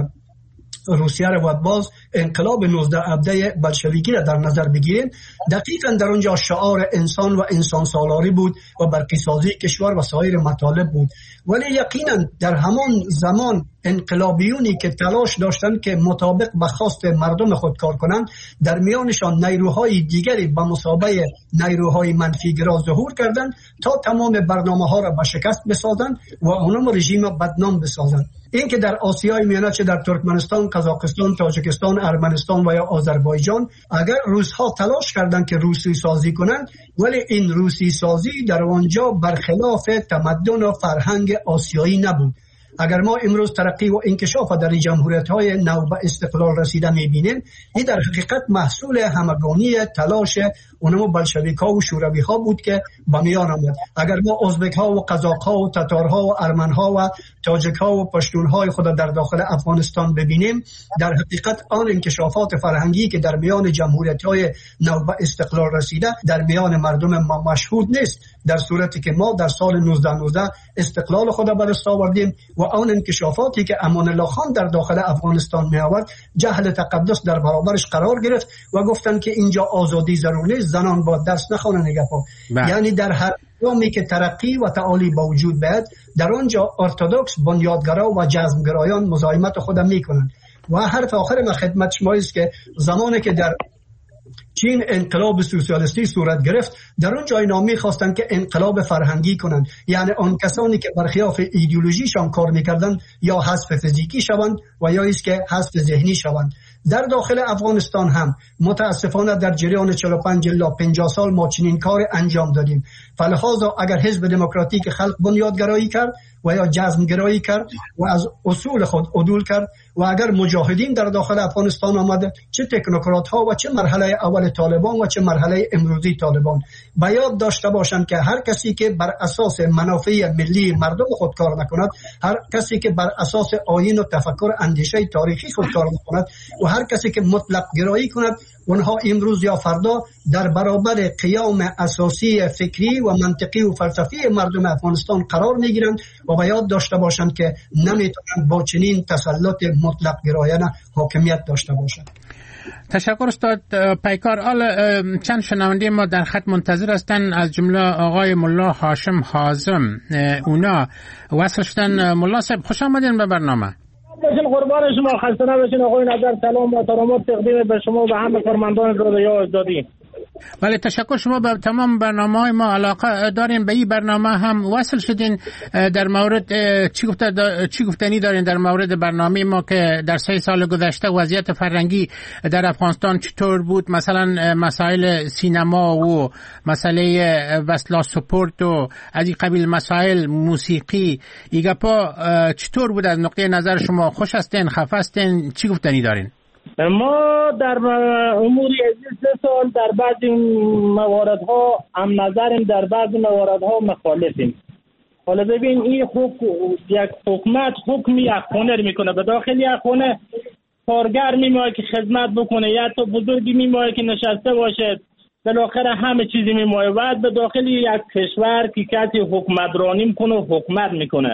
روسیه رو و باز انقلاب نوزده ابده بلشویکی را در نظر بگیریم، دقیقا در اونجا شعار انسان و انسان سالاری بود و برقی‌سازی کشور و سایر مطالب بود. ولی یقینا در همان زمان انقلابیونی که تلاش داشتند که مطابق به خواست مردم خود کار کنند، در میانشان نیروهای دیگری به مثابه نیروهای منفیگرا ظهور کردند تا تمام برنامه ها را به شکست بسازند و اونم رژیم بدنام بسازند. این که در آسیای میانه، چه در ترکمنستان، قزاقستان، تاجیکستان، ارمنستان و یا آذربایجان، اگر روس‌ها تلاش کردند که روسی سازی کنند، ولی این روسی سازی در آنجا برخلاف تمدن و فرهنگ آسیایی نبود. اگر ما امروز ترقی و انکشاف در جمهوریت‌های نو به استقلال رسیده می‌بینیم، این در حقیقت محصول همگانی تلاش اونمو بلشویک‌ها و شوروی‌ها بود که به میان آمد. اگر ما ازبک‌ها و قزاق‌ها و تاتارها و ارمن‌ها و تاجک‌ها و پشتون‌های خود در داخل افغانستان ببینیم، در حقیقت آن انکشافات فرهنگی که در میان جمهوریت‌های نو به استقلال رسیده در میان مردم ما مشهود نیست، در صورتی که ما در سال نوزده نوزده استقلال خود به دست آوردیم و آن انکشافاتی که امان الله خان در داخل افغانستان می آورد جهل تقدس در برابرش قرار گرفت و گفتن که اینجا آزادی ضروری نیست، زنان با درس نخوانند نگپا. یعنی در هر جامی که ترقی و تعالی با وجود بیاد، در آنجا ارتدوکس بنیادگرا و جذمگرایان مزاحمت خود میکنند. و حرف آخر من خدمت شما است که زمانی که در چین انقلاب سوسیالیستی صورت گرفت، در اون جای نامی خواستن که انقلاب فرهنگی کنند، یعنی آن کسانی که برخلاف ایدئولوژیشان کار میکردن یا حذف فیزیکی شوند و یا است که حذف ذهنی شوند. در داخل افغانستان هم متاسفانه در جریان چهل و پنج الی پنجاه سال ما چنین کار انجام دادیم. فلحاظا اگر حزب دموکراتیک خلق بنیادگرایی کرد و یا جذمگرایی کرد و از اصول خود عدول کرد و اگر مجاهدین در داخل افغانستان آمده، چه تکنوکرات ها و چه مرحله اول طالبان و چه مرحله امروزی طالبان، باید داشته باشند که هر کسی که بر اساس منافع ملی مردم خود کار نکند، هر کسی که بر اساس آیین و تفکر اندیشه تاریخی خود کار نکند و هر کسی که مطلق گرایی کند، اونها امروز یا فردا در برابر قیام اساسی فکری و منطقی و فلسفی مردم افغانستان قرار میگیرند و باید داشته باشند که نمیتونند با چنین تسلط مطلق گرایانه حاکمیت داشته باشند. تشکر استاد پیکار. آل چند شنونده ما در خط منتظر هستند، از جمله آقای ملا هاشم حازم. اونا وصل شدن. ملا صاحب خوش آمدین به برنامه. باشین، قربان شما، خسته نباشین. آقای نظر سلام و ترامات تقدیم به شما و به همه فرماندهان رادیو آزادی. بله تشکر. شما به تمام برنامه‌های ما علاقه دارین، به این برنامه هم وصل شدین. در مورد چی گفته چی گفتنی دارین در مورد برنامه ما که در سه سال گذشته وضعیت فرهنگی در افغانستان چطور بود؟ مثلا مسائل سینما و مسئله وصل سپورت و از این قبیل مسائل، موسیقی، ایگپا چطور بود از نقطه نظر شما؟ خوش هستین، خفه هستین؟ چی گفتنی دارین؟ ما در امور سه سال در بعضی مواردها هم نظریم، در بعضی مواردها مخالفیم. حالا ببین، این حکم یک حکومت حکمی یک خونه میکنه، به داخل یک خونه کارگر میمونه که خدمت بکنه، یا تو بزرگی میمونه که نشسته باشه، بالاخره همه چیزی میمونه. بعد به داخل یک کشور که کسی حکومت رانی میکنه و حکومت میکنه،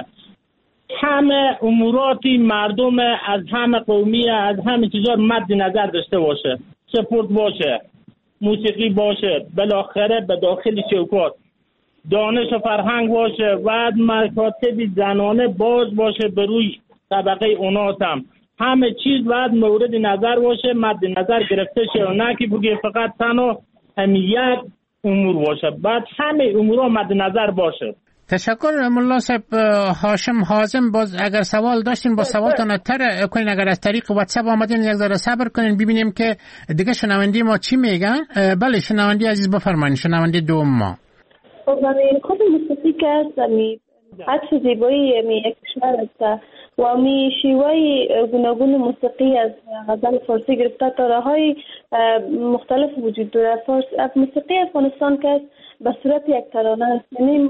همه اموراتی مردم از همه قومی از همه چیزا مد نظر داشته باشه، سپورت باشه، موسیقی باشه، بالاخره به داخل چوکات دانش و فرهنگ باشه، بعد مکاتب زنانه باز باشه به روی طبقه اوناس هم همه چیز باید مورد نظر باشه، مد نظر گرفته شه، نه که بگه فقط تنها همیت امور باشه، بعد همه امورا مد نظر باشه. تشکر ملا صاحب. هاشم حازم، باز اگر سوال داشتین با سوالتان تر کنین، اگر از طریق واتساپ آمدین یک ذره صبر کنین ببینیم که دیگه شنونده ما چی میگن. بله شنونده عزیز بفرمایید، شنونده دوم ما. خب من خود موسیقی که است می عکس زیبایی می یک کشور است و می شیوه گوناگون موسیقی از غزل فارسی گرفته تا راههای مختلف وجود داره. موسیقی افغانستان که به صورت یک ترانه است، یعنی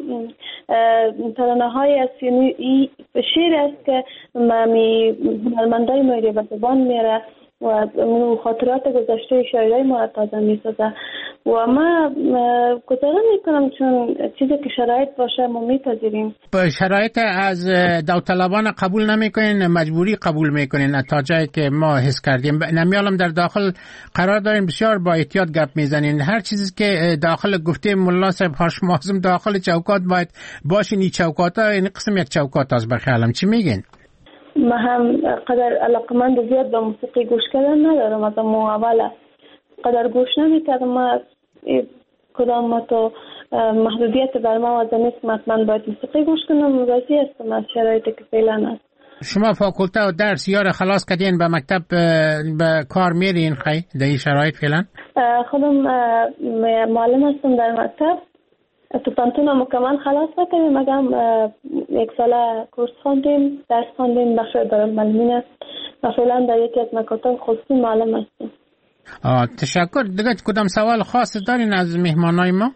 ترانه های است، یعنی شعر است که می هنرمندای ما به زبان میاره و خاطرات گذشته شاعرای ما تازه میسازه و ما گزارش میکنم چون چیزی که شرایط باشه ما میپذیریم. شرایط از داوطلبانه قبول نمیکنین، مجبوری قبول میکنین تا جایی که ما حس کردیم. نمیالم در داخل قرار دارین، بسیار با احتیاط گپ میزنین. هر چیزی که داخل گفته ملا صاحب هاشم حازم داخل چوکات باید باشین. این چوکات ها این قسم یک چوکات است بخیالم. چی میگین؟ ما هم قدر علاقمند زیاد به موسیقی گوش کردن ندارم، از اما اوله قدر گوش نمیکردم. ما کدام ما تو محدودیت بر ما وضع نیست، حتما باید موسیقی گوش کنم. راضی هستم از شرایطی که فعلا هست. شما فاکولته و درس یار خلاص کردین، به مکتب به کار میرین خی در این شرایط فعلا؟ خودم معلم هستم در مکتب تو پانتون مکمل خلاص نکردیم، مگم یک ساله کورس خواندیم، درس خواندیم، بخش دارالمعلمین و فعلا در یکی از مکاتب خصوصی معلم هستیم. آه تشکر. دیگه کدام سوال خاص دارین از مهمانای ما؟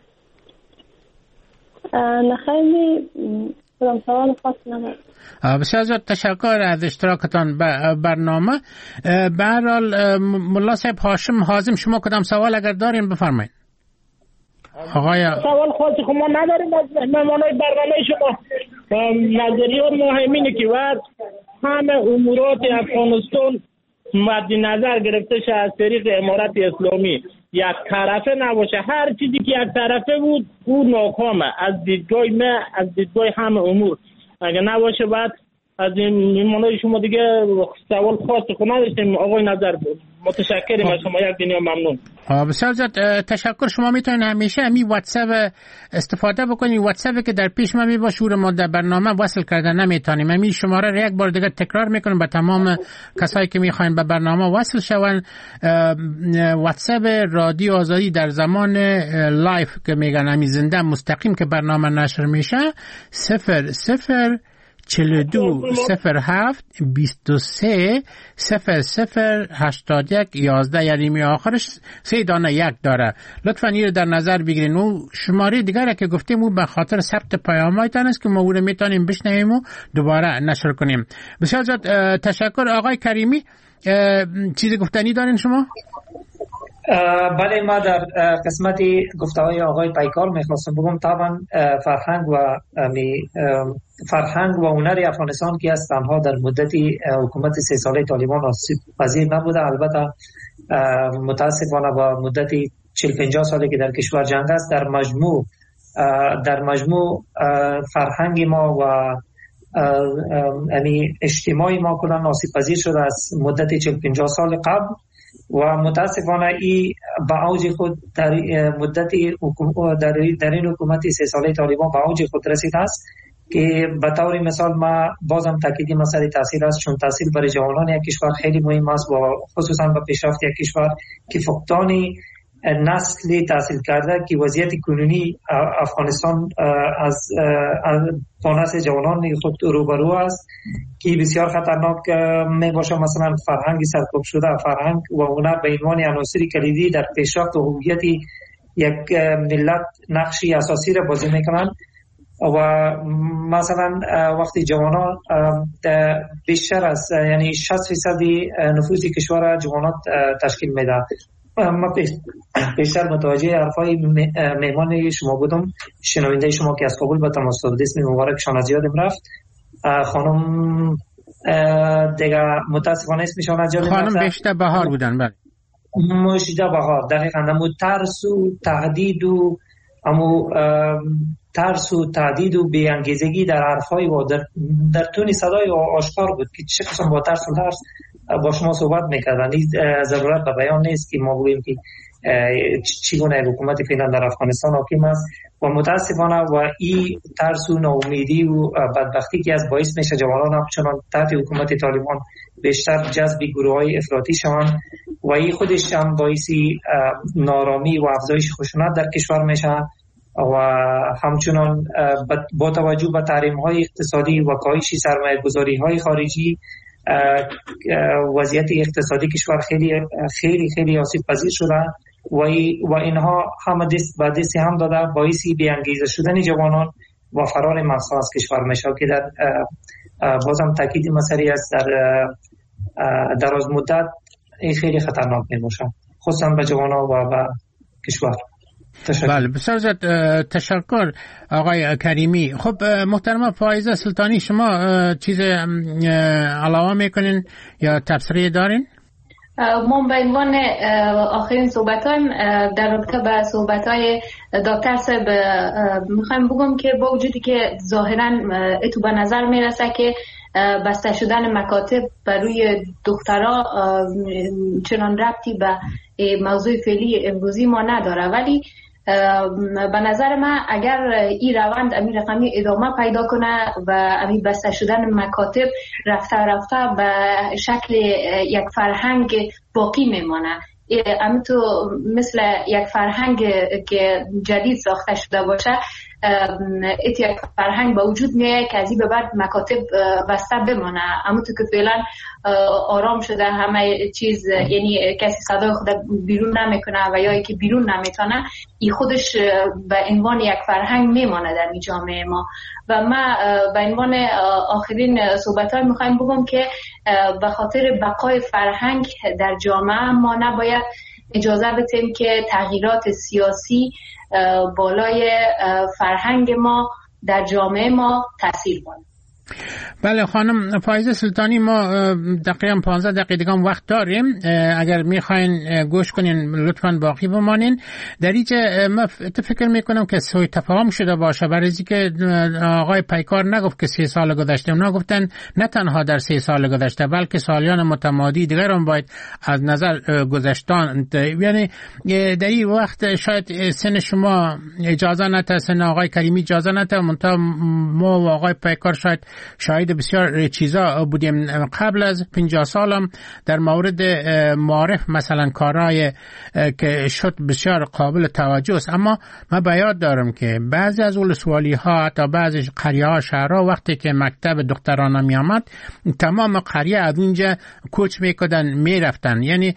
نه خیلی کدام سوال خاص ندارم. بسیار زیاد تشکر از اشتراکتان برنامه. به هر حال ملا صاحب هاشم حازم، شما کدام سوال اگر دارین بفرمایید. آقای سوال خاصی خب ما نداریم از مهمانای برنامه شما. نظریه ما همینه که وقت همه امورات افغانستان مد نظر گرفته شه از طریق امارت اسلامی یک طرفه نباشه. هر چیزی که یک طرفه بود او ناکامه از دیدگاه ما، از دیدگاه همه امور. اگه نباشه بعد از میمانای شما دیگه سوال خاصی خود نداشتیم. آقای نظر بود متشکریم از شما، یک دنیا ممنون. بسیار زیاد تشکر. شما میتونید همیشه همین واتساپ استفاده بکنید. واتساپی که در پیش ما میباشه ما در برنامه وصل کردن نمیتونیم. همین شماره رو یک بار دیگه تکرار میکنیم به تمام کسایی که میخواین به برنامه وصل شون. واتساپ رادیو آزادی در زمان لایف که میگن همین زنده مستقیم که برنامه نشر میشه صفر صفر چهل و دو صفر هفت بیست و سه صفر صفر هشتاد یک یازده، یعنی می آخرش سه دانه یک داره. لطفاً این رو در نظر بگیرین. و شماره دیگر که گفتیم او به خاطر ثبت پیام‌هایتان است که ما او رو میتونیم بشنویم و دوباره نشر کنیم. بسیار زیاد تشکر. آقای کریمی چیزی گفتنی دارین شما؟ بله، ما در قسمت گفته‌های آقای پیکار میخواستم بگم طبعا فرهنگ و فرهنگ و هنر افغانستان که از تنها در مدتی حکومت سه ساله طالبان آسیب پذیر نبوده. البته متاسفانه با مدتی چهل پنجاه ساله که در کشور جنگ است، در مجموع در مجموع فرهنگ ما و یعنی اجتماعی ما کلا آسیب پذیر شده از مدت چهل پنجاه سال قبل و متاسفانه ای با اوج خود در مدت در, در این حکومت سه ساله طالبان با اوج خود رسیده است که به طور مثال ما بازم تاکیدی مسئله تاثیر است، چون تاثیر برای جوانان یک کشور خیلی مهم است و خصوصا به پیشرفت یک کشور که فقدان نسل تحصیل کرده که وضعیت کنونی افغانستان از با نسل جوانان خود روبرو است که بسیار خطرناک می باشه. مثلا فرهنگ سرکوب شده، فرهنگ و هنر به عنوان عناصر کلیدی در پیشرفت و هویت یک ملت نقشی اساسی را بازی میکنند و مثلا وقتی جوانان بیشتر از یعنی شصت فیصد نفوس کشور جوانان تشکیل میده. ما بیشتر متوجه حرفای مهمان شما بودم، شنونده شما که از کابل به تماس داد، اسم مبارکشان از یادم رفت. خانم دیگه متاسفانه اسمشان از یادم رفت. خانم بیشتر بهار بودن. بله مشیده بهار. دقیقاً امو ترس و تهدید و امو ترس و تهدید و بی‌انگیزگی در حرفای و در در تون صدای آشکار بود که چه قسم با ترس و ترس با شما صحبت میکردن. ضرورت به بیان نیست که ما بگوییم که چگونه حکومت فعلا در افغانستان حاکم است و متاسفانه و این ترس و ناامیدی و بدبختی که از باعث میشه جوانان همچنان تحت حکومت طالبان بیشتر جذب گروه‌های افراطی شوند و این خودش هم باعث نارامی و افزایش خشونت در کشور میشه و همچنان با توجه به تحریم‌های اقتصادی و کاهش سرمایه‌گذاری‌های خارجی وضعیت اقتصادی کشور خیلی خیلی خیلی آسیب پذیر شده و و اینها هم دست به دست هم داده باعث بی‌انگیزه شدن جوانان و فرار مقصد از کشور میشه که در بازم تاکید مسئله است در دراز مدت این خیلی خطرناک میشه، خصوصا به جوانان و به کشور. بله بسیار زیاد تشکر آقای کریمی. خب محترمه فائزه سلطانی، شما چیز علاوه میکنین یا تبصره دارین؟ ما به عنوان آخرین صحبتان در رابطه به صحبت‌های دکتر صاحب میخوایم بگم که با وجودی که ظاهراً اتو به نظر میرسه که بسته شدن مکاتب بر روی دخترها چنان ربطی به موضوع فعلی امروزی ما نداره، ولی به نظر من اگر این روند امی رقمی ادامه پیدا کنه و امی بسته شدن مکاتب رفته رفته به شکل یک فرهنگ باقی میمانه. اما تو مثل یک فرهنگ که جدید ساخته شده باشه، ایت یک فرهنگ با وجود میاد که از این به بعد مکاتب بسته بمانه. اما تو که فعلا آرام شده همه چیز، یعنی کسی صدای خود بیرون نمیکنه و یا ای که بیرون نمیتونه، این خودش به عنوان یک فرهنگ میمانه در این جامعه ما. و ما به عنوان آخرین صحبت های میخوایم بگم که به خاطر بقای فرهنگ در جامعه ما نباید اجازه بدیم که تغییرات سیاسی بالای فرهنگ ما در جامعه ما تاثیر کنه. بله خانم فائزه سلطانی، ما دقیقا پانزده دقیقه دیگه هم وقت داریم. اگر میخواین گوش کنین لطفاً باقی بمانین. در اینجا من فکر میکنم که سوء تفاهم شده باشه، برای اینکه آقای پیکار نگفت که سه سال گذشته، اونا گفتن نه تنها در سه سال گذشته بلکه سالیان متمادی دیگر هم باید از نظر گذشتان، یعنی در این وقت شاید سن شما اجازه نده، سن آقای کریمی اجازه نده، منتها ما و آقای پیکار شاید شاید بسیار چیزا بودیم. قبل از پنجاه سالم در مورد معارف مثلا کارهای که شد بسیار قابل توجه است، اما من به یاد دارم که بعضی از ولسوالی ها حتی بعضی قریه ها شهرها وقتی که مکتب دخترانه می آمد تمام قریه از اونجا کوچ میکردن میرفتن، یعنی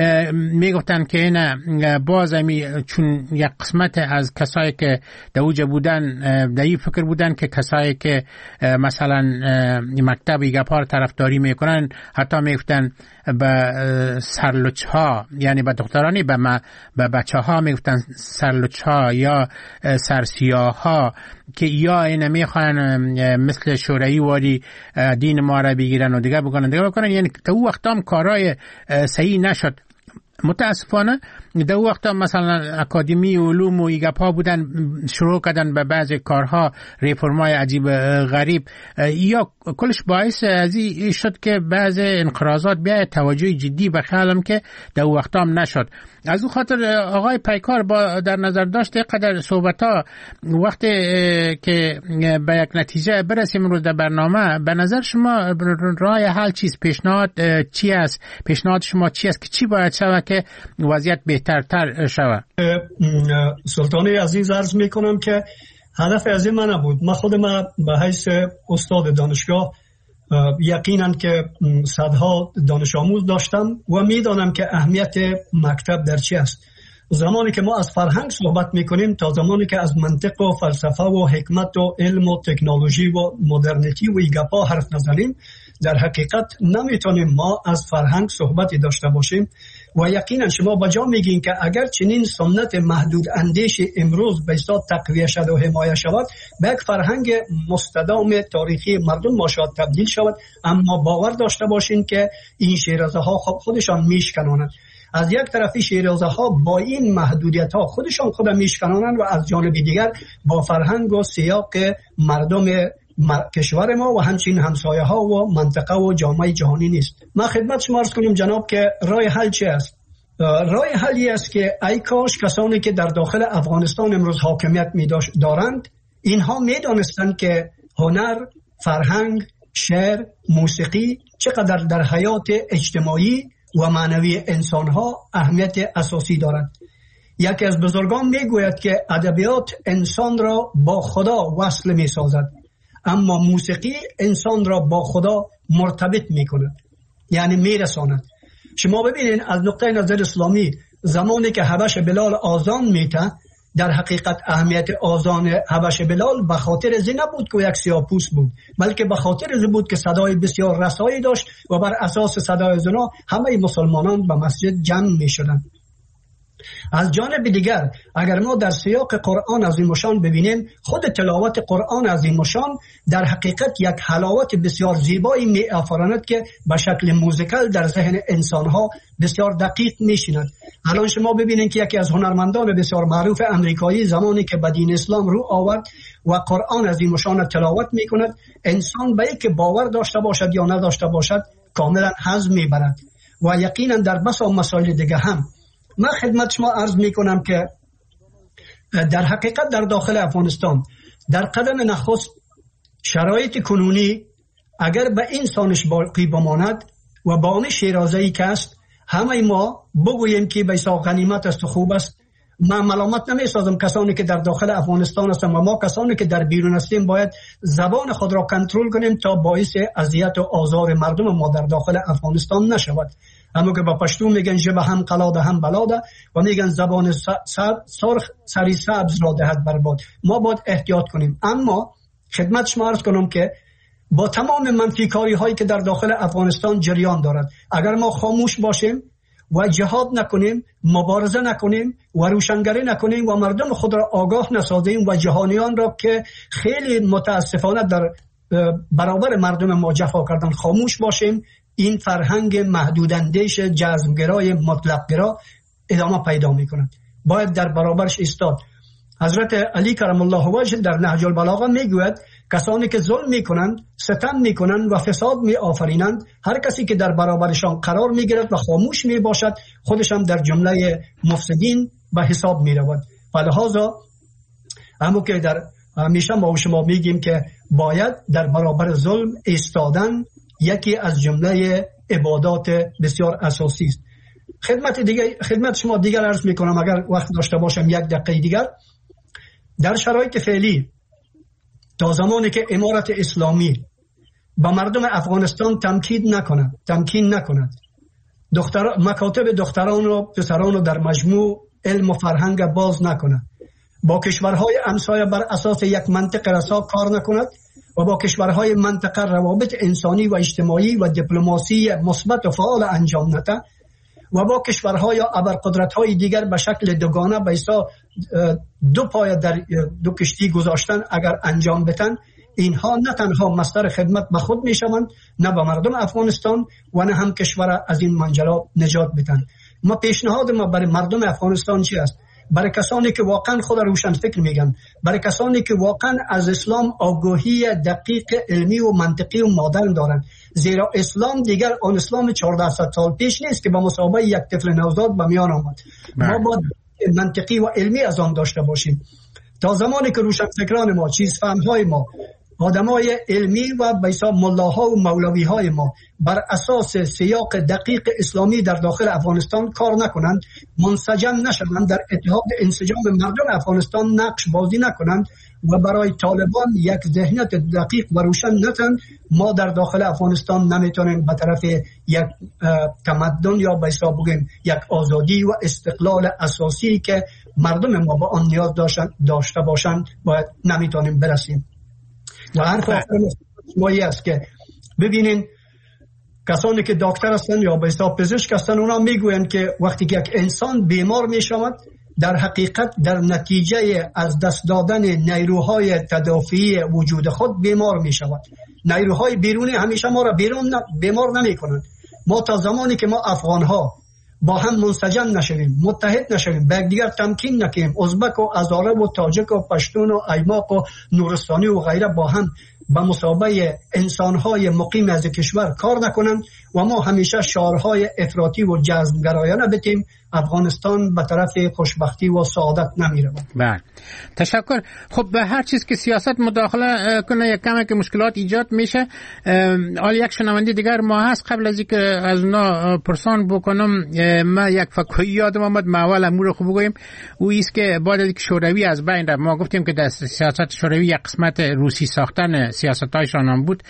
میگفتن که این باز می چون یک قسمت از کسایی که در اوجه بودن در این فکر بودن که کسایی که مثلا مکتب گپار طرفداری میکنن، حتی میگفتن به سرلوچ ها، یعنی به دخترانی به, به بچه ها میگفتن سرلوچ ها یا سرسیاه ها، که یا این میخوان مثل شوروی واری دین ما را بگیرن و دیگه بکنن دیگه بکنن، یعنی تو وقت هم کارهای صحیح نشد. متاسفانه در وقت مثلا اکادمی علوم و ایگپا بودن شروع کردن به بعضی کارها ریفرمای عجیب غریب، یا کلش باعث از این شد که بعضی انقراضات بیاید توجه جدی به خیالم که در وقت هم نشد. از اون خاطر آقای پیکار با در نظر داشت قدر صحبت ها وقتی که به یک نتیجه برسیم رو در برنامه، به نظر شما راه حل چیست؟ پیشنهاد چی است؟ پیشنهاد شما چی است که چی باید شود که وضعیت بهترتر شود؟ سلطانی عزیز عرض می کنم که هدف از این من نبود. من خودم به حیث استاد دانشگاه یقینا که صدها دانش آموز داشتم و میدانم که اهمیت مکتب در چی است. زمانی که ما از فرهنگ صحبت میکنیم تا زمانی که از منطق و فلسفه و حکمت و علم و تکنولوژی و مدرنیتی و ایگپا حرف نزنیم، در حقیقت نمیتونیم ما از فرهنگ صحبتی داشته باشیم. و یقینا شما با جا میگین که اگر چنین سنت محدود اندیش امروز به اصطلاح تقویه شد و حمایه شود، به یک فرهنگ مستدام تاریخی مردم ما شاید تبدیل شود، اما باور داشته باشین که این شیرازه ها خودشان میشکنانند. از یک طرفی شیرازه ها با این محدودیت ها خودشان خود میشکنانند و از جانب دیگر با فرهنگ و سیاق مردم کشور ما و همچنین همسایه ها و منطقه و جامعه جهانی نیست. من خدمت شما عرض کنم جناب که راه حل چه است؟ راه حلی است که ای کاش کسانی که در داخل افغانستان امروز حاکمیت می دارند اینها می دانستند که هنر، فرهنگ، شعر، موسیقی چقدر در حیات اجتماعی و معنوی انسان ها اهمیت اساسی دارند. یکی از بزرگان می گوید که ادبیات انسان را با خدا وصل می سازد، اما موسیقی انسان را با خدا مرتبط می کند، یعنی می رساند. شما ببینید از نقطه نظر اسلامی زمانی که حبش بلال آذان میته، در حقیقت اهمیت آذان حبش بلال به خاطر زی نبود که یک سیاه‌پوست بود، بلکه به خاطر زی بود که صدای بسیار رسایی داشت و بر اساس صدای زنا همه مسلمانان به مسجد جمع می شدند. از جانب دیگر اگر ما در سیاق قرآن عظیم الشان ببینیم، خود تلاوت قرآن عظیم الشان در حقیقت یک حلاوت بسیار زیبایی می آفراند که به شکل موزیکال در ذهن انسانها بسیار دقیق می شیند. الان شما ببینید که یکی از هنرمندان بسیار معروف امریکایی زمانی که به دین اسلام رو آورد و قرآن عظیم الشان تلاوت می کند، انسان به اینکه باور داشته باشد یا نداشته باشد کاملا هضم می برد. و یقینا در بسا مسائل دیگه هم من خدمت شما عرض می کنم که در حقیقت در داخل افغانستان در قدم نخست شرایط کنونی اگر به انسانش باقی بماند و با آن شیرازه‌ای که است، همه ما بگوییم که بیسا غنیمت است و خوب است. من ملامت نمی سازم کسانی که در داخل افغانستان هستند و ما کسانی که در بیرون هستیم باید زبان خود را کنترل کنیم تا باعث اذیت و آزار مردم ما در داخل افغانستان نشود. همون که با پشتو میگن جبه هم قلاده هم بلاده و میگن زبان سرخ سری سبز را دهد برباد. ما باید احتیاط کنیم. اما خدمت شما عرض کنم که با تمام منفی کاری هایی که در داخل افغانستان جریان دارد، اگر ما خاموش باشیم و جهاد نکنیم، مبارزه نکنیم و روشنگری نکنیم و مردم خود را آگاه نسازیم و جهانیان را که خیلی متاسفانه در برابر مردم ما جفا کردن خاموش باشیم، این فرهنگ محدوداندیش جزمگرای مطلقگرا ادامه پیدا میکنند. باید در برابرش ایستاد. حضرت علی کرم الله وجهه در نهج البلاغه میگوید کسانی که ظلم میکنند، ستم میکنند و فساد میآفرینند، هر کسی که در برابرشان قرار میگیرد و خاموش میباشد خودش هم در جمله مفسدین به حساب میرود. ولهذا همو که در همیشه ما و شما میگیم که باید در برابر ظلم ایستادن یکی از جمله عبادات بسیار اساسی است. خدمت دیگه خدمت شما دیگر عرض میکنم اگر وقت داشته باشم یک دقیقه دیگر. در شرایط فعلی تا زمانی که امارت اسلامی با مردم افغانستان تمکین نکند تمکین نکند دختر مکاتب دختران و پسران رو در مجموع علم و فرهنگ باز نکند، با کشورهای همسایه بر اساس یک منطق رسا کار نکند و با کشورهای منطقه روابط انسانی و اجتماعی و دیپلماسی مثبت و فعال انجام نده و با کشورهای یا ابرقدرت‌های دیگر به شکل دوگانه بیسا دو پای در دو کشتی گذاشتن اگر انجام بدن، اینها نه تنها مصدر خدمت به خود میشوند، نه به مردم افغانستان و نه هم کشور از این منجلا نجات بدن. ما پیشنهاد ما برای مردم افغانستان چی است؟ برای کسانی که واقعا خود روشن فکر میگن، برای کسانی که واقعا از اسلام آگاهی دقیق علمی و منطقی و مدرن دارن، زیرا اسلام دیگر آن اسلام چهارده سال پیش نیست که با مسابقه یک طفل نوزاد به میان آمد. ما باید منطقی و علمی از آن داشته باشیم. تا زمانی که روشن فکران ما، چیز فهمهای ما، آدمای علمی و بیسا ملاها و مولوی های ما بر اساس سیاق دقیق اسلامی در داخل افغانستان کار نکنند، منسجم نشوند، در اتحاد انسجام مردم افغانستان نقش بازی نکنند و برای طالبان یک ذهنیت دقیق و روشن نتن، ما در داخل افغانستان نمیتونیم به طرف یک تمدن یا بیسا بگیم یک آزادی و استقلال اساسی که مردم ما با آن نیاز داشته باشند باید نمیتونیم برسیم. و حرف آخر مایی است که ببینین کسانی که دکتر هستن یا به حساب پزشک هستن اونا میگوین که وقتی که یک انسان بیمار میشود در حقیقت در نتیجه از دست دادن نیروهای تدافعی وجود خود بیمار میشود. نیروهای بیرونی همیشه ما را بیرون بیمار نمی کنند. ما تا زمانی که ما افغان ها با هم منسجم نشویم، متحد نشویم، به دیگر تمکین نکنیم، ازبک و هزاره و تاجک و پشتون و ایماق و نورستانی و غیره با هم به مسابقه انسانهای مقیم از کشور کار نکنند و ما همیشه شعارهای افراطی و جزمگرایانه بتیم، افغانستان به طرف خوشبختی و سعادت نمیره. بله، تشکر. خب به هر چیز که سیاست مداخله کنه یک کمی که مشکلات ایجاد میشه. حالا یک شنونده دیگر ما هست، قبل از اینکه از اونا پرسان بکنم ما یک فکری یادم آمد، ما اول امور خوب بگویم. او است که بعد از اینکه شوروی از بین رفت، ما گفتیم که در سیاست شوروی یک قسمت روسی ساختن سیاستایشان هم بود.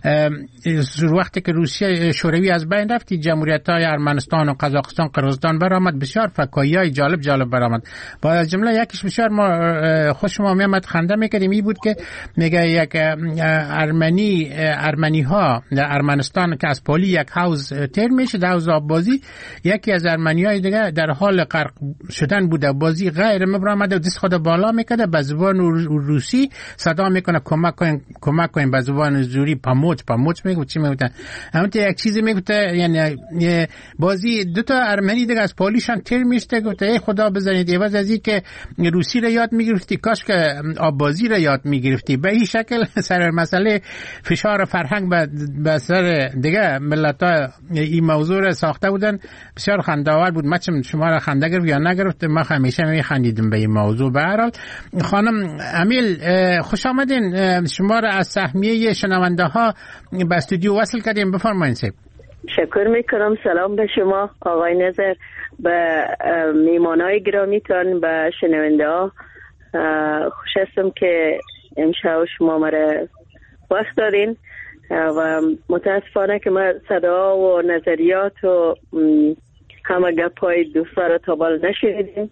وقتی که روسیه شوروی از بین رفت، جمهوریت‌های ارمنستان و قزاقستان قرقیزستان برآمد، بسیار فکایی‌های جالب جالب برآمد. با از جمله یکیش بسیار ما خوش ما میامد خنده میکردیم، این بود که میگه یک ارمنی ارمنی ها در ارمنستان که از پلی یک حوض تیر میشه، در حوض آبازی، یکی از ارمنی‌های دیگه در حال غرق شدن بوده، بازی غیر مبرمد و دست خود بالا میکرده، به زبان روسی صدا میکنه کمک کن کمک کن، به زبان زوری پاموچ پاموچ میگه چی میگه، همونطور یک چیزی میگه، یعنی بازی دو تا ارمنی دیگه از پلیشان تیر میشته، گفته ای خدا بزنید عوض از این که روسی را یاد میگرفتی کاش که آبازی را یاد میگرفتی. به این شکل سر مسئله فشار فرهنگ به سر دیگه ملت‌ها این موضوع را ساخته بودن. بسیار خنده‌آور بود. من چم شما را خنده گرفت یا نگرفت، من همیشه میخندیدم به این موضوع. به هر حال خانم امیل خوش آمدین، شما را از سهمیه شنونده ها به استودیو وصل کردیم، بفرمایید. شکر میکنم. سلام به شما آقای نظر، به میمانای گرامیتان، به شنونده ها. خوش هستم که امشب شما مرا وقت دارین و متاسفانه که من صدا و نظریات و همه گپای دوستا را تا بال نشنیدیم،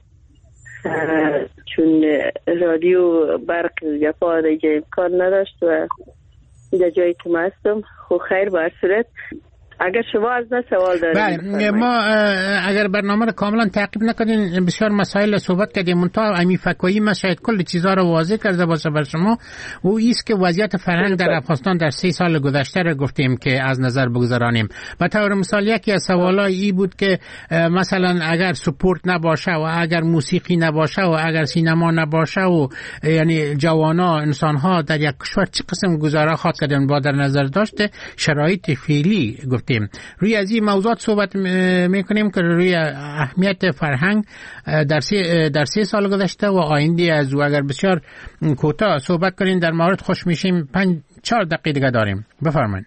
چون رادیو برق گپا دیگه امکان نداشت و در جایی که من هستم. خب خیر، بر صورت اگر شما از نه سوال دارید. بله، ما اگر برنامه رو کاملا تعقیب نکنین بسیار مسائل صحبت کردیم، منتها امی فکویی ما شاید کل چیزها رو واضح کرده باشه بر شما. و ایست که وضعیت فرهنگ در افغانستان در سی سال گذشته رو گفتیم که از نظر بگذارانیم. به طور مثال یکی از سوالای ای بود که مثلا اگر سپورت نباشه و اگر موسیقی نباشه و اگر سینما نباشه و یعنی جوانا انسان‌ها در یک کشور چه قسم گزاره خواهد کردن با در نظر داشته شرایط فعلی. گفتیم روی از این موضوعات صحبت میکنیم که روی اهمیت فرهنگ در سی, در سی سال گذشته و آینده از او. اگر بسیار کوتاه صحبت کنین در مورد خوش میشیم. پنج چهار دقیقه دیگه داریم، بفرمایید.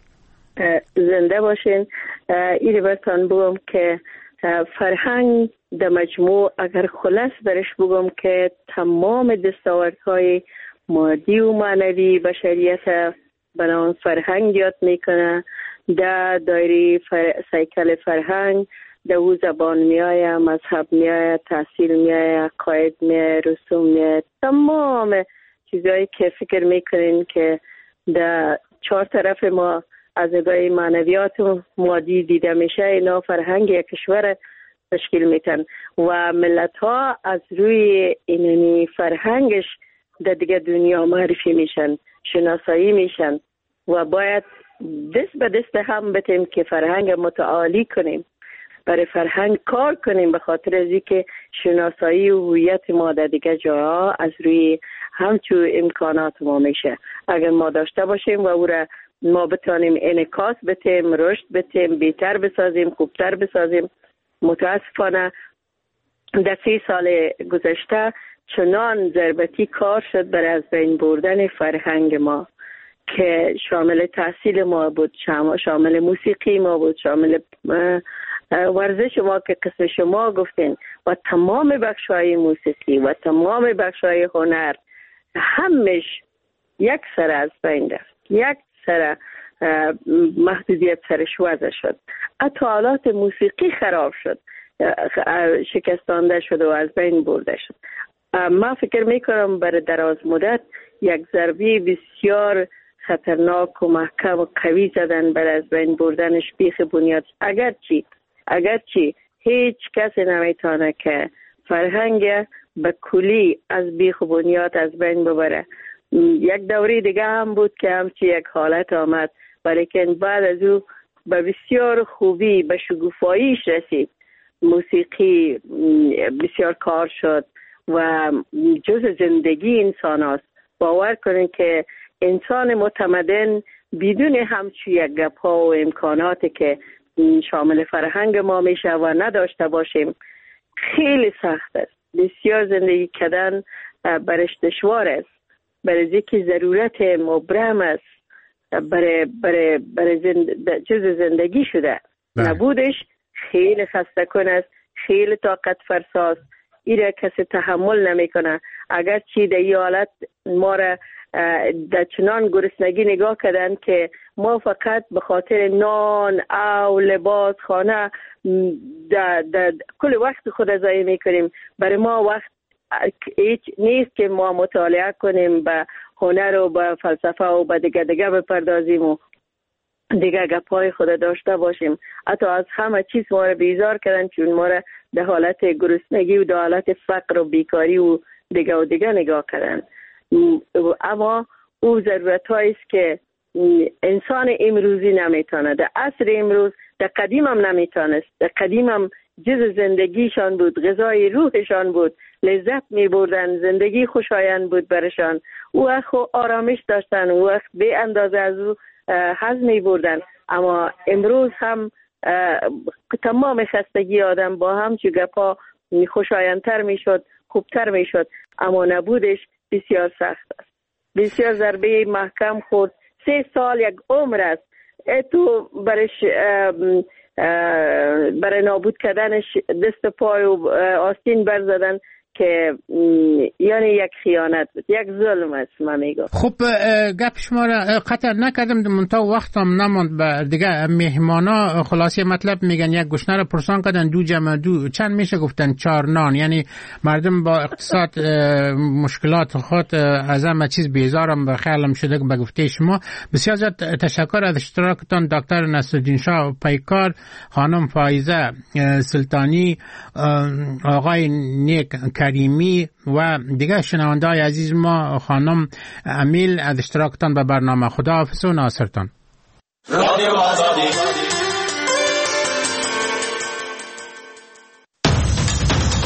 زنده باشین. این برتان بگم که فرهنگ در مجموع اگر خلاص برش بگم که تمام دستاوردهای مادی و معنوی بشریت بنام فرهنگ یاد میکنه. در دایره فر... سیکل فرهنگ در او زبان میایه، مذهب میایه، تحصیل میایه، قاید میایه، رسوم میایه، تمام چیزایی که فکر میکنین که در چهار طرف ما از نگاه معنویات و مادی دیده میشه، اینا فرهنگ یک کشور تشکیل میتن و ملت ها از روی اینمی فرهنگش در دیگه دنیا معرفی میشن، شناسایی میشن و باید دست به دست هم بتیم که فرهنگ متعالی کنیم، برای فرهنگ کار کنیم، به خاطر از اینکه شناسایی و هویت ما در دیگه جاها از روی همچون امکانات ما میشه. اگر ما داشته باشیم و او را ما بتانیم انعکاس بتیم، رشد بتیم، بهتر بسازیم، خوبتر بسازیم. متاسفانه در سی سال گذشته چنان ضربتی کار شد برای از بین بردن فرهنگ ما که شامل تحصیل ما بود، شامل موسیقی ما بود، شامل ورزش ما که قسم شما گفتین و تمام بخش‌های موسیقی و تمام بخش‌های هنر همش یک سر از بین رفت، یک سر محدودیت سرش وضع شد. حتی آلات موسیقی خراب شد، شکستانده شد و از بین برده شد. من فکر میکنم برای دراز مدت یک ضربه بسیار خطرناک و محکم و قوی زدن بر از بین بردنش بیخ بنیاد. اگرچی اگرچی هیچ کسی نمیتونه که فرهنگ به کلی از بیخ بنیاد از بین ببره. یک دوره دیگه هم بود که همچی یک حالت آمد، ولیکن بعد از او به بسیار خوبی به شگوفاییش رسید. موسیقی بسیار کار شد و جز زندگی انسان است. باور کنین که انسان متمدن بدون همچون یک گپ ها و امکاناتی که شامل فرهنگ ما میشه و نداشته باشیم خیلی سخت است. بسیار زندگی کردن برش دشوار است، برای اینکه ضرورت مبرم است، برای برای برای زند... جز زندگی شده. بله. نبودش خیلی خسته کن است، خیلی طاقت فرساست. ایره کسی تحمل نمیکنه. اگر چی در این حالت ما را در چنان گرسنگی نگاه کردن که ما فقط به خاطر نان او لباس خانه در, در کل وقت خود ضایع میکنیم. برای ما وقت هیچ نیست که ما مطالعه کنیم، به هنر و به فلسفه و به دیگه دیگه بپردازیم و دیگه گپای خود داشته باشیم. حتی از همه چیز ما را بیزار کردن، چون ما را در حالت گرسنگی و در حالت فقر و بیکاری و دیگه و دیگه نگاه کردن. اما او ضرورت هاییست که انسان امروزی نمیتونه. در عصر امروز در قدیم هم نمیتونست. در قدیم هم جز زندگیشان بود، غذای روحشان بود، لذت می بردن، زندگی خوشایند بود برشان. او وقت آرامش داشتن، او وقت به اندازه از او حظ می بردن. اما امروز هم تمام خستگی آدم با هم چه گپا خوشایندتر می شد، خوبتر می شد، اما نبودش بسیار سخت است. بسیار ضربه محکم خورد. سه سال یک عمر است. تو برش برای نابود کردنش دست پای و آستین برزدن که یعنی یک خیانت بود، یک ظلم است. من میگم خب گپ شما را قطع نکردم، منتها وقتم نماند. به دیگه مهمانا خلاصی مطلب میگن یک گشنه را پرسان کردن دو جمع دو چند میشه گفتن چهار نان. یعنی مردم با اقتصاد مشکلات خود از همه چیز بیزارم به خیالم شده به گفته شما. بسیار زیاد تشکر از اشتراکتان دکتر نصرالدین شاه پیکار، خانم فایزه سلطانی، آقای نیک کریمی و دیگه شنونده‌های عزیز ما، خانم امیل، از اشتراکتان به برنامه. خدا حافظ و ناصرتان.